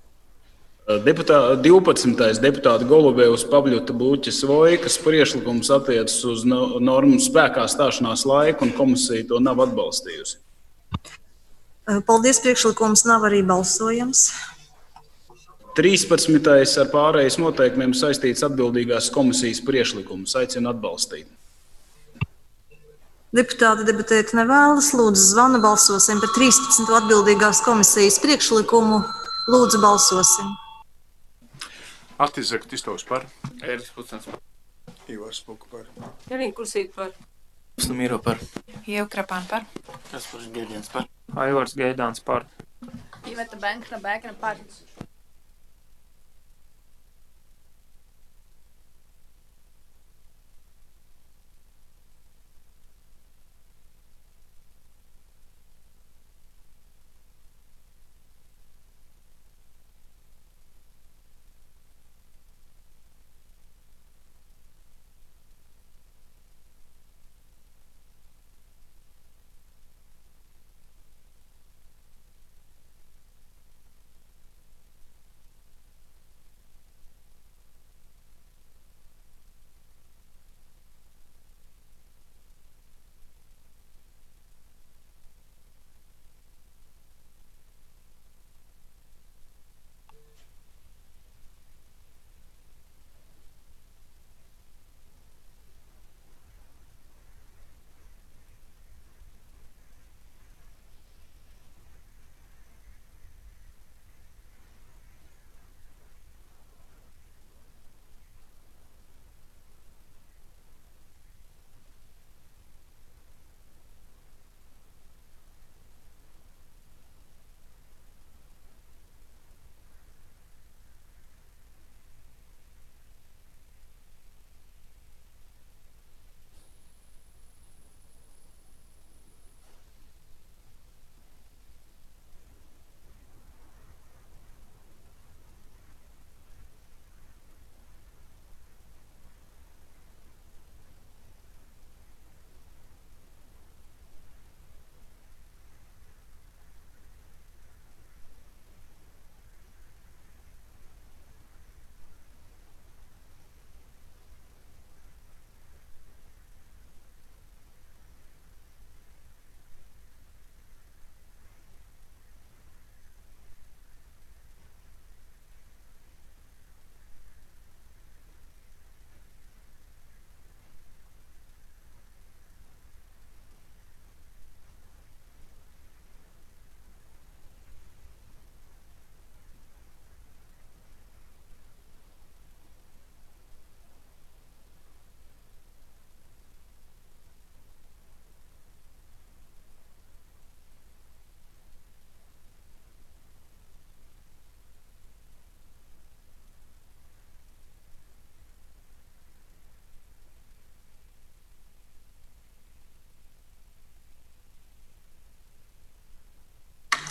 12. deputāta Golubevas Pavļuta Buķes Vojkas priekšlikums attiecas uz normu spēkā stāšanās laiku, un komisija to nav atbalstījusi. Paldies, priekšlikums nav arī balsojams. 13. ar pārējais noteikumiem saistīts atbildīgās komisijas priekšlikums. Aicinu atbalstīt. Deputāti debatēt nevēlas. Lūdzu, zvanu balsosim par 13. atbildīgās komisijas priekšlikumu. Lūdzu, balsosim. Attizek Tistovs par. Ēris Pulcens par. Ivars Pulk par. Janī Kursīt par. Ralsna Mīro par. Ievkrapān par. Kaspars Ģerģens par. Aivars Gaidāns par. Iveta Benhna Bēgana par.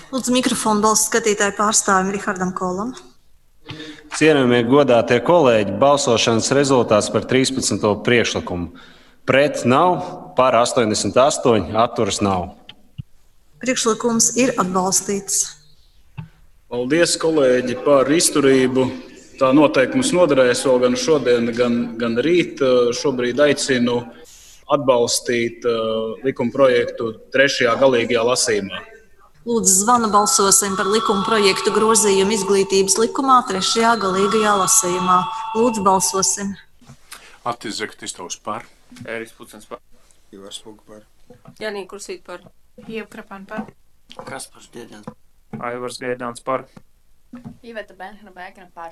Lūdzu, mikrofonu balsu skatītāju pārstāvim Rihardam Kolam. Cienījamie godātie kolēģi, balsošanas rezultāts par 13. priekšlikumu. Pret nav, par 88, atturas nav. Priekšlikums ir atbalstīts. Paldies, kolēģi, par izturību. Tā noteikti mums noderēs vēl gan šodien, gan rīt. Šobrīd aicinu atbalstīt likuma projektu 3. galīgajā lasījumā. Lūdzu, zvanu balsosim par likuma projektu grozījumu izglītības likumā 3. galīgajā lasījumā. Lūdzu, balsosim. Attis Zekatistovs par. Ēris Pucens par. Ivars Spoka par. Janī Kursīt par. Ievkrapāna par. Kaspars Diedens. Aivars Gaidāns par. Iveta Benhna Bēkana par.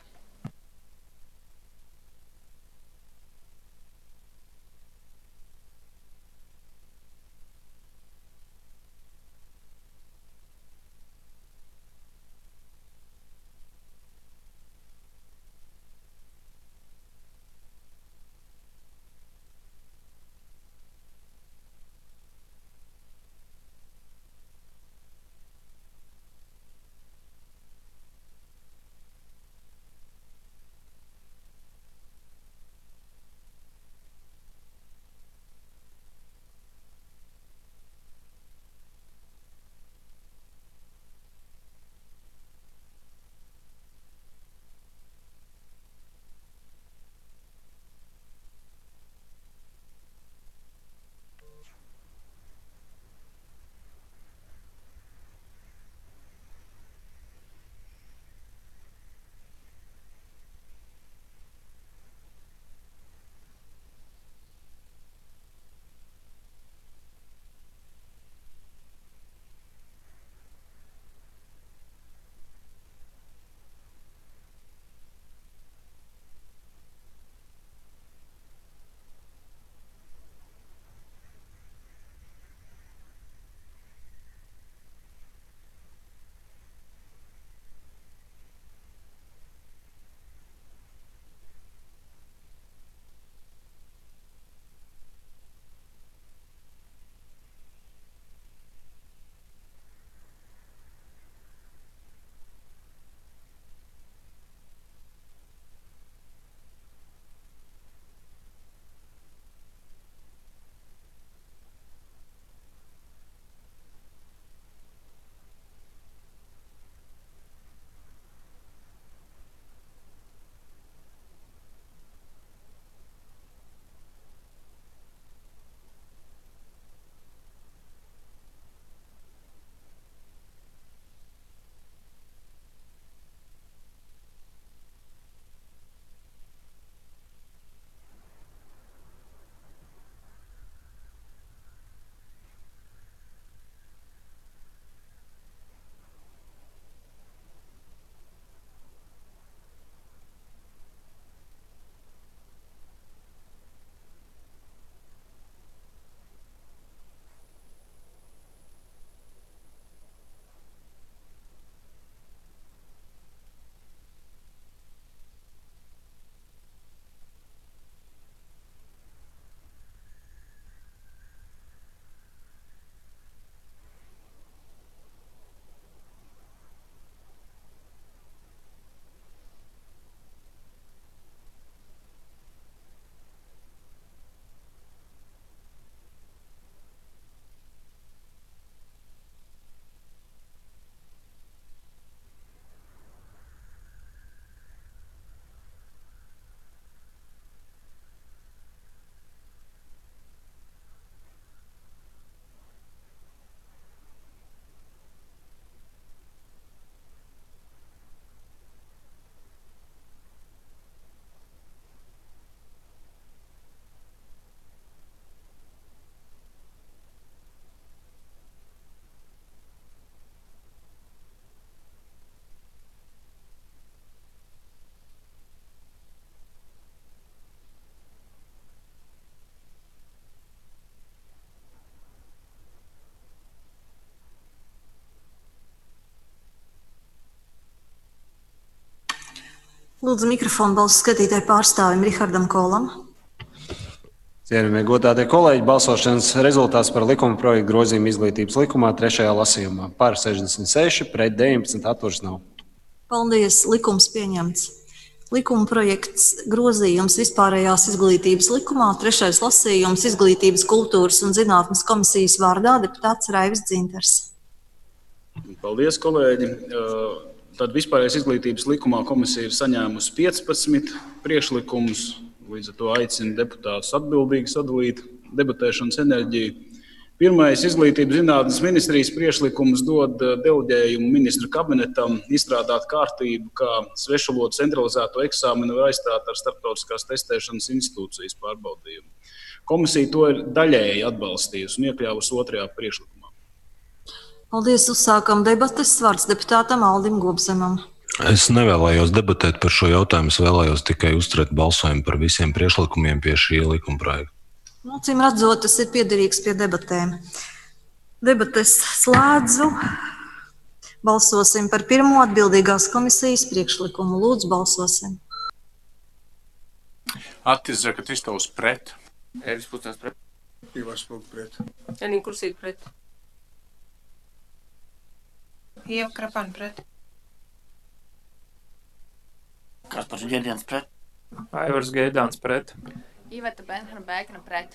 Lūdzu, mikrofonu balsu skatītāju pārstāvim Rihardam Kolam. Cienījamie godātie kolēģi, balsošanas rezultāts par likuma projektu grozījumu izglītības likumā trešajā lasījumā par 66, pret 19 atturas nav. Paldies! Likums pieņemts. Likuma projekts grozījums vispārējās izglītības likumā trešais lasījums Izglītības, kultūras un zinātnes komisijas vārdā deputāts Raivis Dzinters. Paldies, kolēģi! Tad vispārējās izglītības likumā komisija ir saņēmusi 15 priekšlikumus. Līdz ar to aicinu deputātus atbildīgi sadalīt debatēšanas enerģiju. Pirmais izglītības zinātnes ministrijas priekšlikums dod deleģējumu ministra kabinetam izstrādāt kārtību, kā svešvalodu centralizēto eksāmenu var aizstāt ar starptautiskās testēšanas institūcijas pārbaudījumu. Komisija to ir daļēji atbalstījusi un iekļāvusi otrajā priekšlikumā. Paldies! Uzsākam debates. Vārds deputātam Aldim Gobzemam. Es nevēlējos debatēt par šo jautājumu, es vēlējos tikai uzturēt balsojumu par visiem priekšlikumiem pie šī likuma projekta. Cim redzot, tas ir piederīgs pie debatēm. Debates slēdzu. Balsosim par pirmo atbildīgās komisijas priekšlikumu. Lūdzu, balsosim. Attis Zakatistovs pret. Ēvis Putins pret. Ivars Poga pret. Janī Kursīt pret. Ieva Krapana pret. Kaspars Ģērdjans pret. Aivars Gaidāns pret. Iveta Benhana Bēkana pret.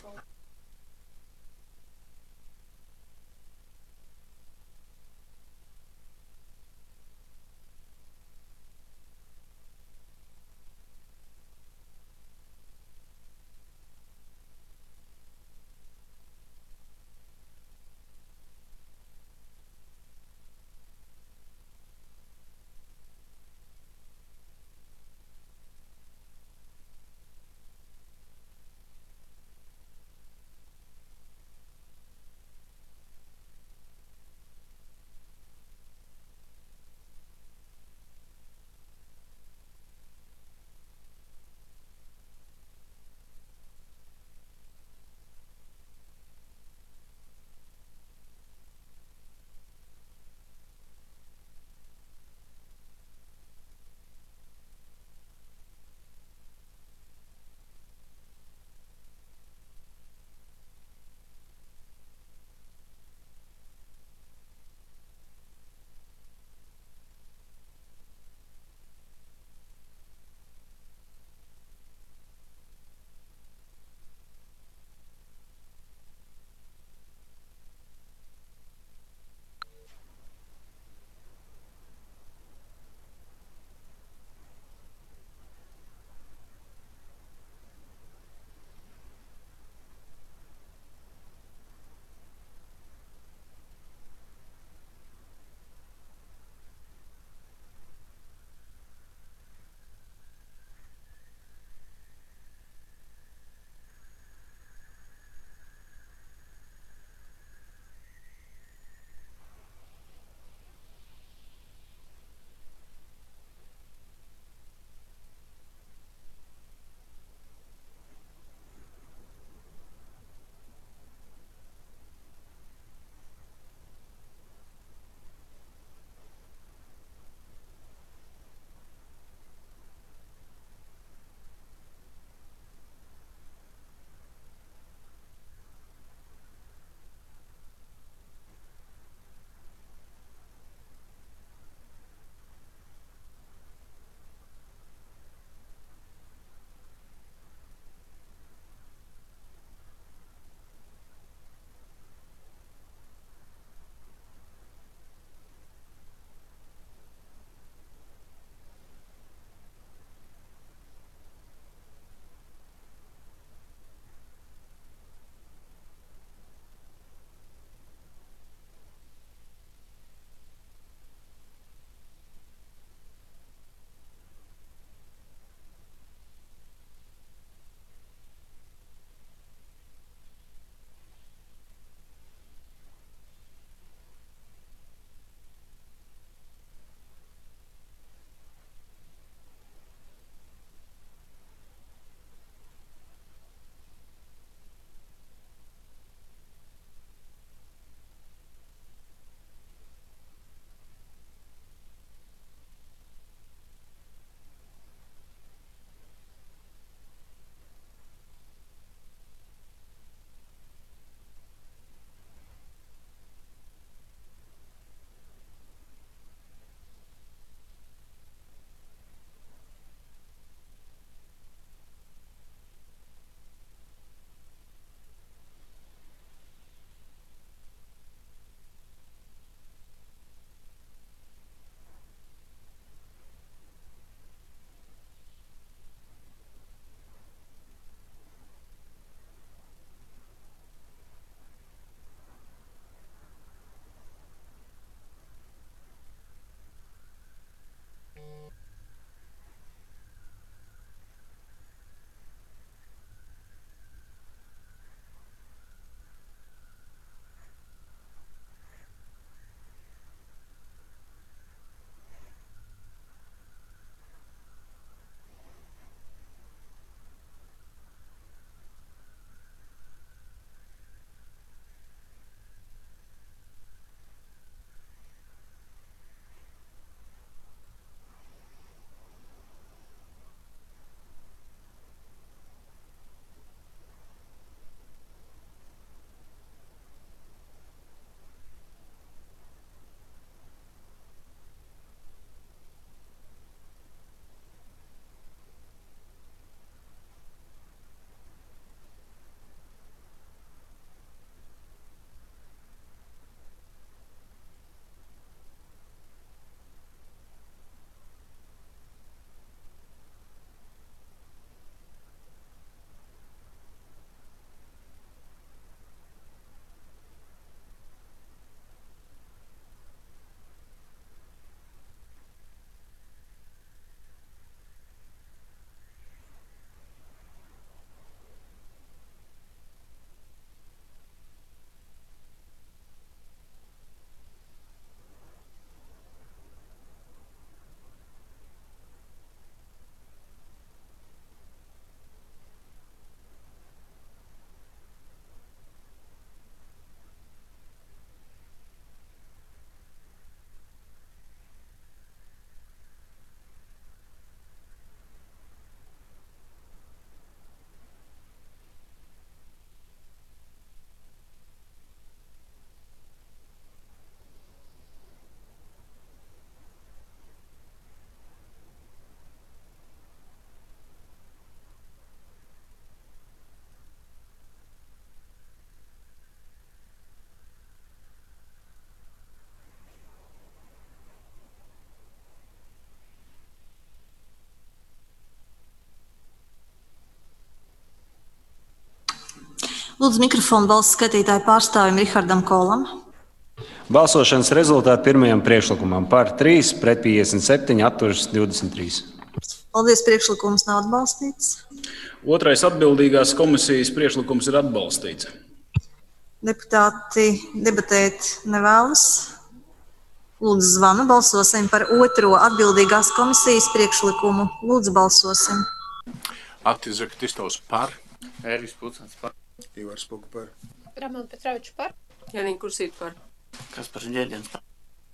Lūdzu mikrofonu valsts skatītāju pārstāvim Rihardam Kolam. Balsošanas rezultāti pirmajam priekšlikumam par 3, pret 57, atturas 23. Paldies, priekšlikums nav atbalstīts. Otrais atbildīgās komisijas priekšlikums ir atbalstīts. Deputāti debatēt nevēlas. Lūdzu zvanu, balsosim par otro atbildīgās komisijas priekšlikumu. Lūdzu balsosim. Aktis Zakatistovs par. Ēris Pucens par. Ivars Puka par. Ramona Petroviča par. Janīna Kursīta par. Kaspars Ģēļens par.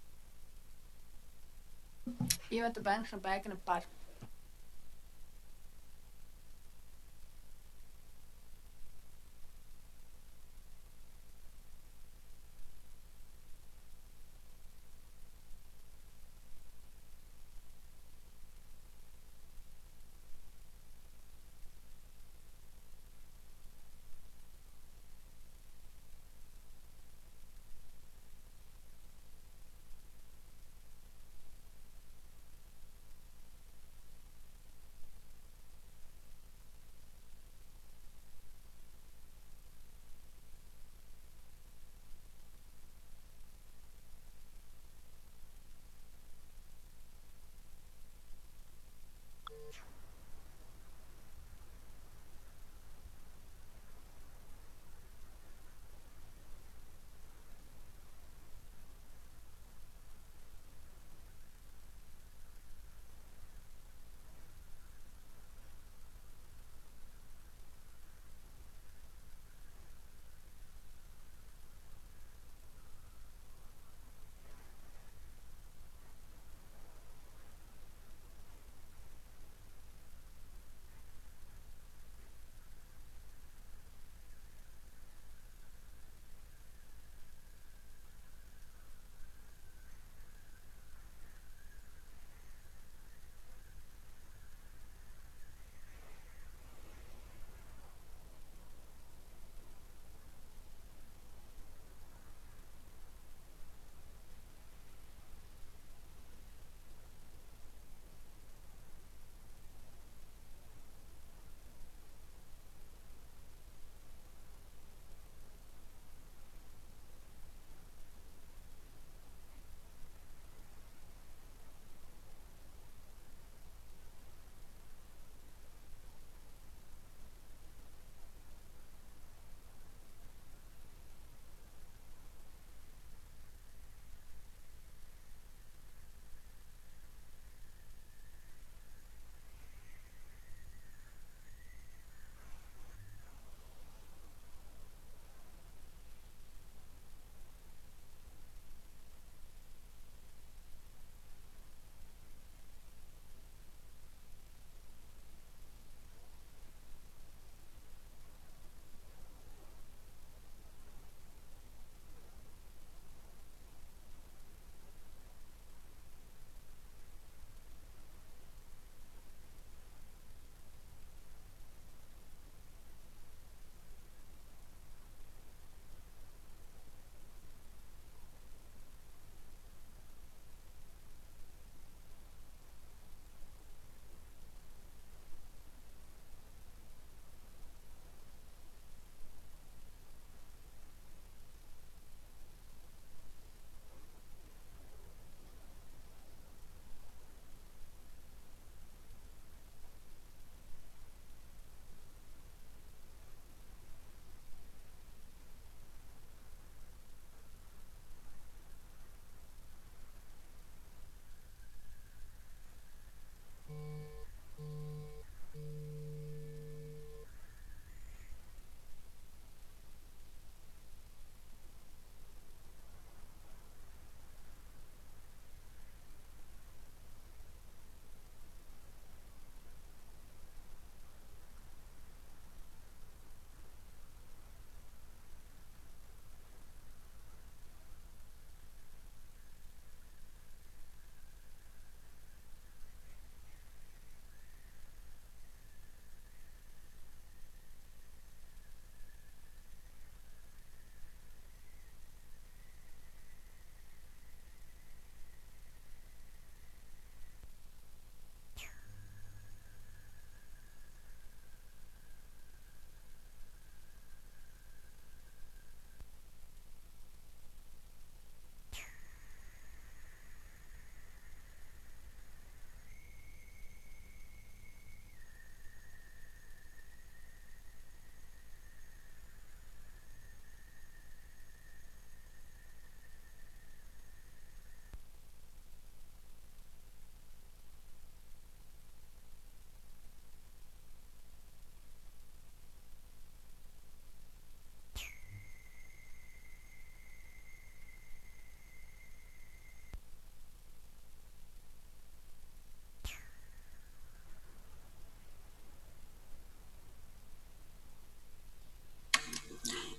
Iveta Bēkna par.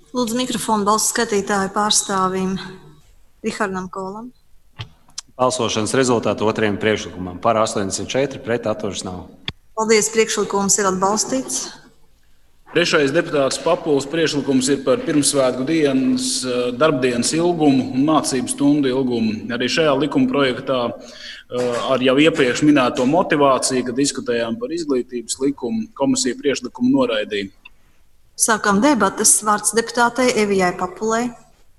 Lūdzu mikrofonu balsu skaitītāju pārstāvim Rihardam Kolam. Balsošanas rezultāti otrajam priekšlikumam. Par 84, pret atturas nav. Paldies, priekšlikums ir atbalstīts. Trešais deputāts Papuls priekšlikums ir par pirmsvētku dienas, darbdienas ilgumu un mācību stundu ilgumu. Arī šajā likuma projektā ar jau iepriekš minēto motivāciju, kad diskutējām par izglītības likumu, komisija priekšlikumu noraidīja. Sākam debates. Vārds deputātei Evijai Papulei.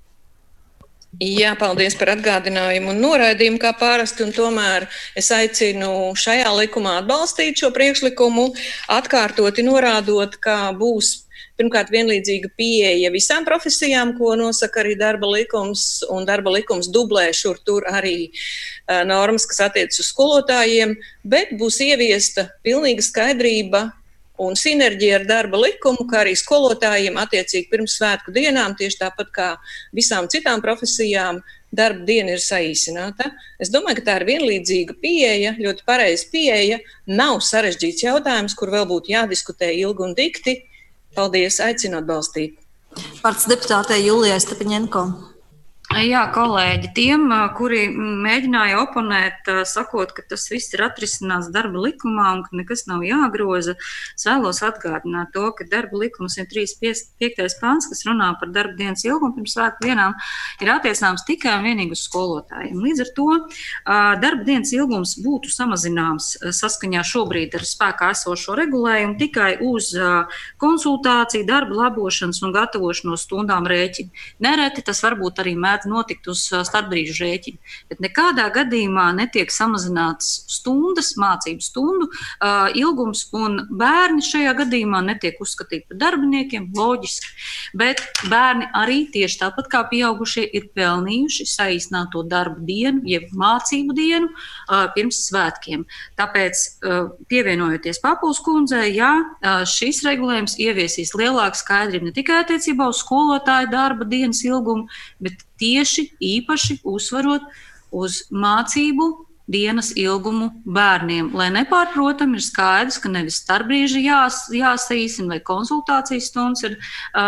Jā, paldies par atgādinājumu un noraidījumu, kā parasti, un tomēr es aicinu šajā likumā atbalstīt šo priekšlikumu, atkārtoti norādot, ka būs pirmkārt vienlīdzīga pieeja visām profesijām, ko nosaka arī darba likums, un darba likums dublē šur tur arī normas, kas attiecas uz skolotājiem, bet būs ieviesta pilnīga skaidrība un sinerģija ar darba likumu, kā arī skolotājiem attiecīgi pirms svētku dienām, tieši tāpat kā visām citām profesijām, darba diena ir saīsināta. Es domāju, ka tā ir vienlīdzīga pieeja, ļoti pareiza pieeja, nav sarežģīts jautājums, kur vēl būtu jādiskutē ilgi un dikti. Paldies, aicinu atbalstīt. Vārds deputātei Julijai Stepaņenko. Jā, kolēģi, tiem, kuri mēģināja oponēt, sakot, ka tas viss ir atrisināts darba likumā un ka nekas nav jāgroza, es vēlos atgādināt to, ka darba likums 135. pāns, kas runā par darba dienas ilgumu pirms svētku dienām, ir attiecināms tikai un vienīgi uz skolotājiem. Līdz ar to darba dienas ilgums būtu samazināms saskaņā šobrīd ar spēkā esošo regulējumu tikai uz konsultāciju, darba labošanas un gatavošanos stundām rēķini. Nereti tas varbūt arī mēdz notikt uz starpbrīžu rēķinu, bet nekādā gadījumā netiek samazināts stundas, mācību stundu ilgums, un bērni šajā gadījumā netiek uzskatīti par darbiniekiem, loģiski, bet bērni arī tieši tāpat kā pieaugušie ir pelnījuši saīsināto darbu dienu, jeb mācību dienu pirms svētkiem. Tāpēc, pievienojoties Papuls kundzei, jā, šis regulējums ieviesīs lielāku skaidrību ne tikai attiecībā uz skolotāju darba dienas ilgumu, bet tieši īpaši uzsvarot uz mācību dienas ilgumu bērniem, lai nepārprotami ir skaidrs, ka nevis starpbrīži jāsaīsina vai konsultācijas stundas ir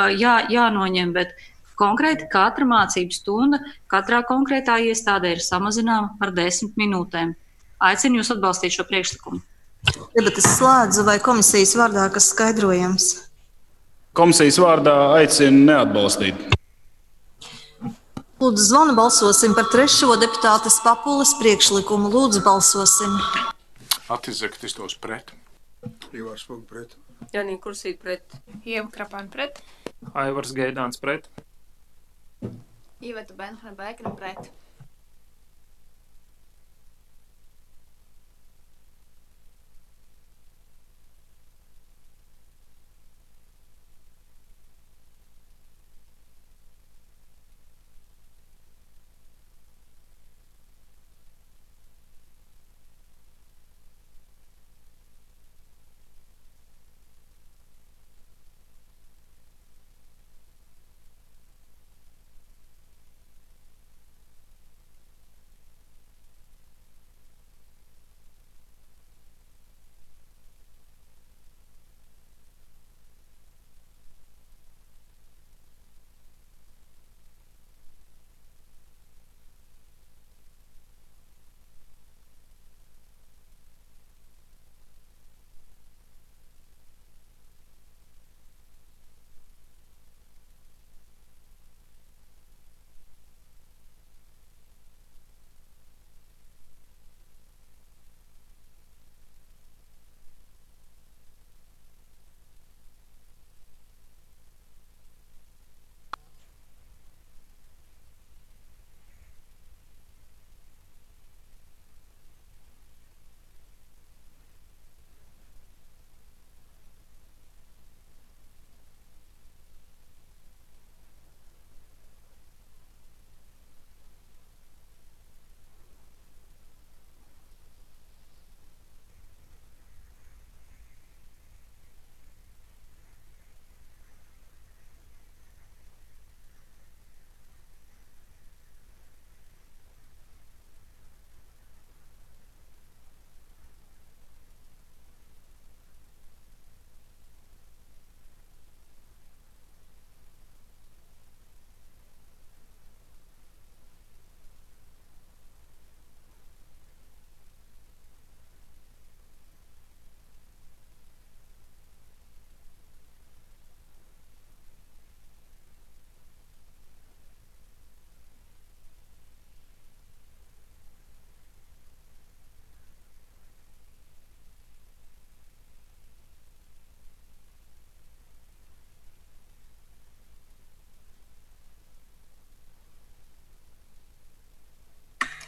jānoņem, bet konkrēti katra mācību stunda katrā konkrētā iestādē ir samazināma par 10 minūtēm. Aicinu jūs atbalstīt šo priekšlikumu. Debates slēdzu, vai komisijas vārdā kas skaidrojams? Komisijas vārdā aicinu neatbalstīt. Lūdzu, zvanu balsosim par trešo deputātes Papules priekšlikumu. Lūdzu, balsosim. Atizek Kristovs pret. Ivars Spogu pret. Janīna Kursīte pret. Ieva Krapāna pret. Aivars Gaidāns pret. Iveta Benhana pret.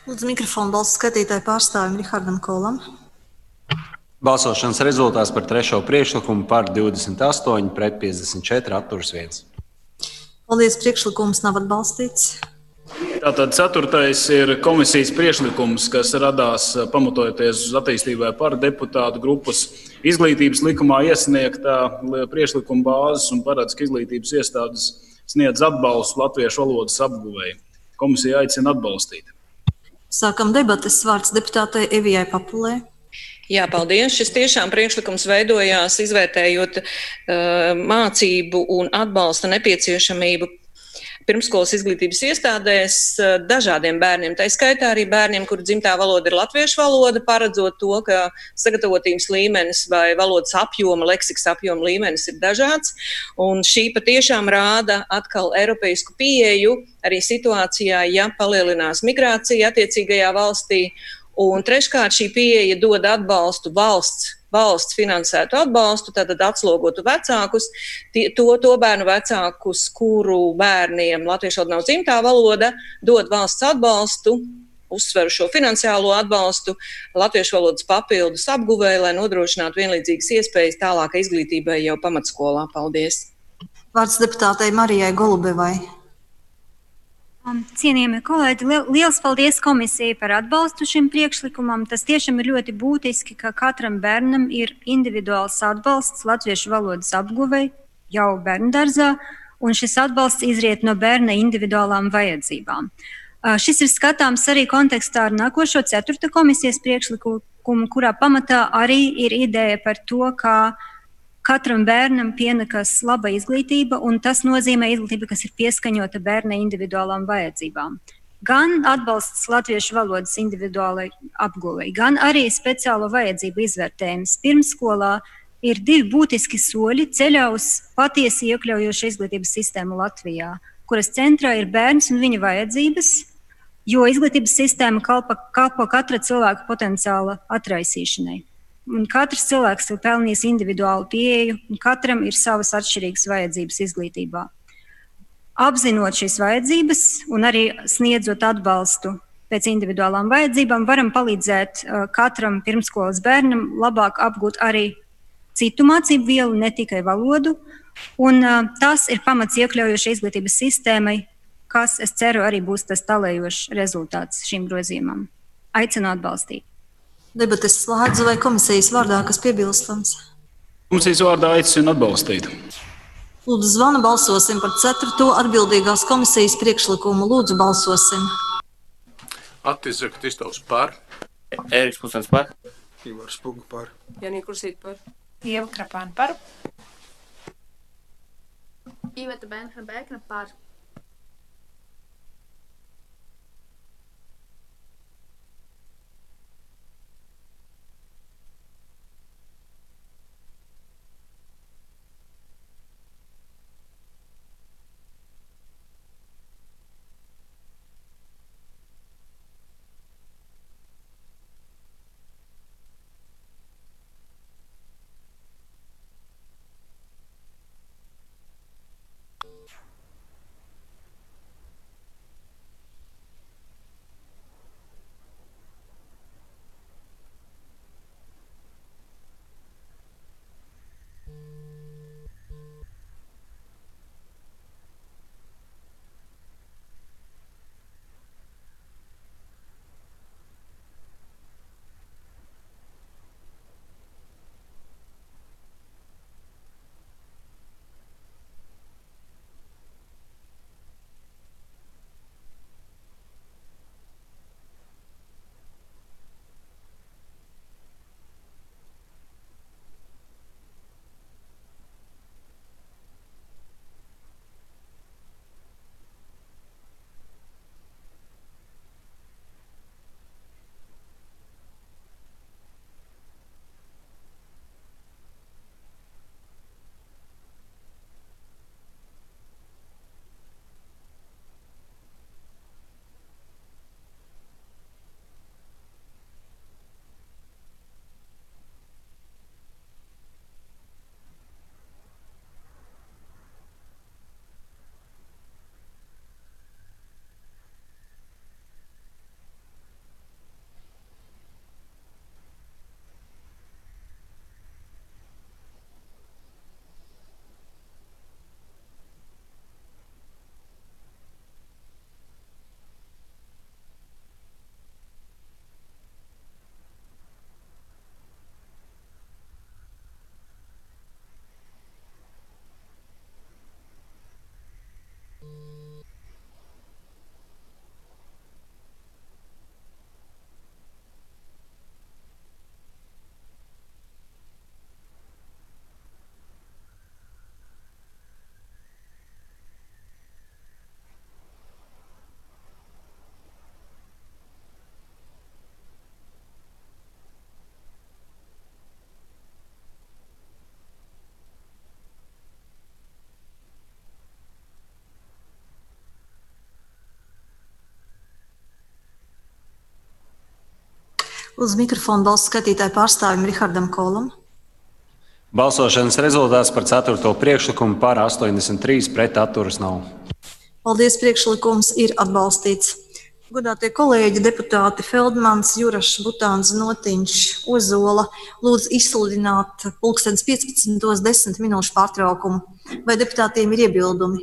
Lūdzu, mikrofonu balsu skatītāju pārstāvim Rihardam Kolam. Balsošanas rezultāts par trešo priekšlikumu par 28 pret 54 atturas 1. Paldies, priekšlikums nav atbalstīts. Tātad ceturtais ir komisijas priekšlikums, kas radās pamatojoties uz attīstībai par deputātu grupas izglītības likumā iesniegtā priekšlikuma bāzes un paredz, ka izglītības iestādes sniedz atbalstu latviešu valodas apguvēji. Komisija aicina atbalstīt. Sākam debates. Vārds deputātei Evijai Papulē. Jā, paldies. Šis tiešām priekšlikums veidojās izvērtējot mācību un atbalsta nepieciešamību pirmskolas izglītības iestādēs dažādiem bērniem. Tā skaitā arī bērniem, kuru dzimtā valoda ir latviešu valoda, paredzot to, ka sagatavotības līmenis vai valodas apjoma, leksikas apjoma līmenis ir dažāds. Un šī patiešām rāda atkal eiropeisku pieeju arī situācijā, ja palielinās migrācija attiecīgajā valstī. Un treškārt šī pieeja dod atbalstu valsts finansētu atbalstu, tātad atslogotu vecākus, to bērnu vecākus, kuru bērniem latviešu valoda nav dzimtā valoda, dod valsts atbalstu, uzsveru šo finansiālo atbalstu latviešu valodas papildus apguvēji, lai nodrošinātu vienlīdzīgas iespējas tālākai izglītībai jau pamatskolā. Paldies! Vārds deputātei Marijai Golubevai. Cienījamie kolēģi, liels paldies komisijai par atbalstu šim priekšlikumam. Tas tiešām ir ļoti būtiski, ka katram bērnam ir individuāls atbalsts latviešu valodas apguvei jau bērndārzā, un šis atbalsts izriet no bērna individuālām vajadzībām. Šis ir skatāms arī kontekstā ar nākošo 4. komisijas priekšlikumu, kurā pamatā arī ir ideja par to, kā katram bērnam pienekas laba izglītība, un tas nozīmē izglītība, kas ir pieskaņota bērna individuālām vajadzībām. Gan atbalsts latviešu valodas individuālai apguvei, gan arī speciālo vajadzību izvērtējums pirmsskolā ir 2 būtiski soļi ceļā uz patiesi iekļaujošu izglītības sistēmu Latvijā, kuras centrā ir bērns un viņa vajadzības, jo izglītības sistēma kalpo katra cilvēka potenciāla atraisīšanai. Un katrs cilvēks ir pelnījis individuālu pieeju, un katram ir savas atšķirīgas vajadzības izglītībā. Apzinot šīs vajadzības un arī sniedzot atbalstu pēc individuālām vajadzībām, varam palīdzēt katram pirmskolas bērnam labāk apgūt arī citu mācību vielu, ne tikai valodu. Un tas ir pamats iekļaujošai izglītības sistēmai, kas, es ceru, arī būs tas tālējošs rezultāts šīm grozījumam. Aicinu atbalstīt. Debates slēdzu vai komisijas vārdā, kas piebilstams? Komisijas vārdā aicinu atbalstīt. Lūdzu, zvana balsosim par 4. atbildīgās komisijas priekšlikumu. Lūdzu, balsosim. Atizek Tistovs par. Ēriks Pusens par. Ivars Puga par. Janī Kursīt par. Ieva Krapāna par. Iveta Bēkna par. Uz mikrofonu balsu skaitītāju pārstāvim Rihardam Kolam. Balsošanas rezultāts par 4. priekšlikumu par 83 pret atturas nav. Paldies, priekšlikums ir atbalstīts. Godātie kolēģi, deputāti Feldmans, Jurašs, Butāns, Notiņš, Ozola lūdzu izsludināt 15:10 minūšu pārtraukumu. Vai deputātiem ir iebildumi?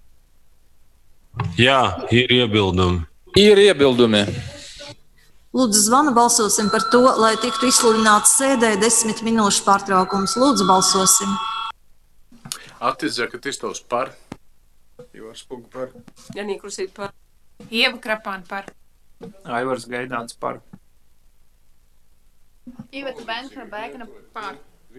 Jā, ir iebildumi. Ir iebildumi. Lūdzu, zvanu, balsosim par to, lai tiktu izsludināts sēdē 10 minūšu pārtraukums. Lūdzu, balsosim. Atizaka Tistovs par. Ivars Puga par. Janī Krusīt par. Ieva Krapāna par. Aivars Gaidāns par. Iveta Bēkna par.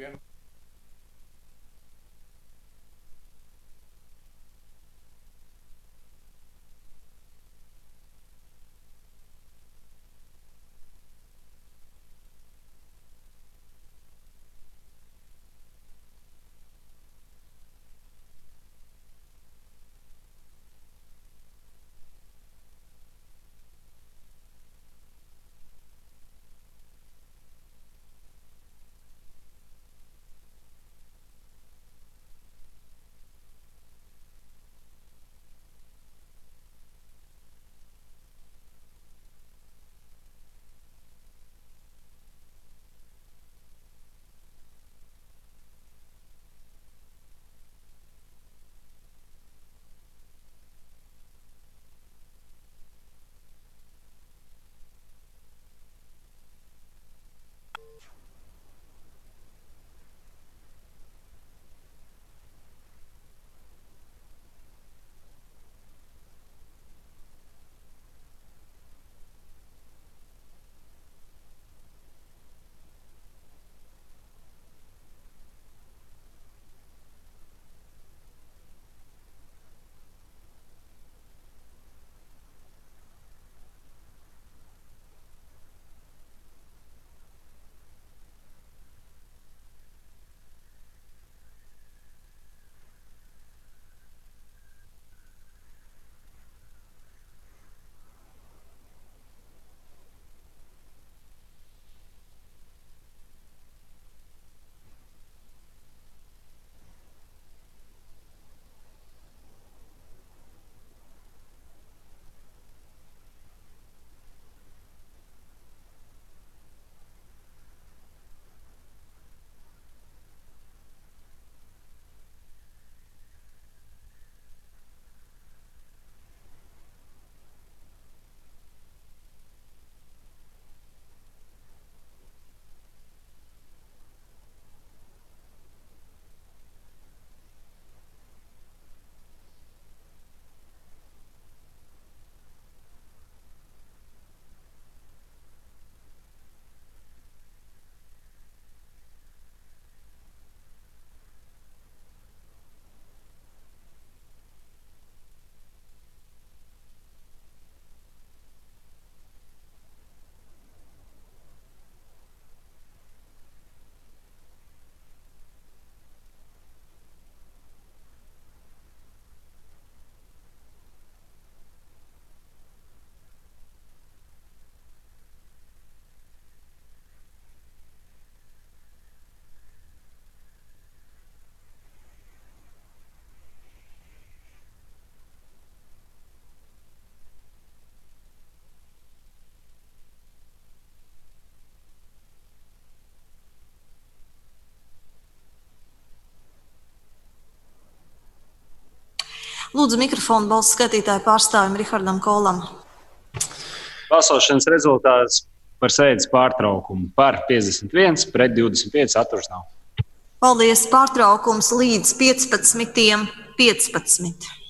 Lūdzu, mikrofonu balsu skaitītāju pārstāvim Rihardam Kolam. Balsošanas rezultāts par sēdes pārtraukumu par 51 pret 25 atturas nav. Paldies, pārtraukums līdz 15:15.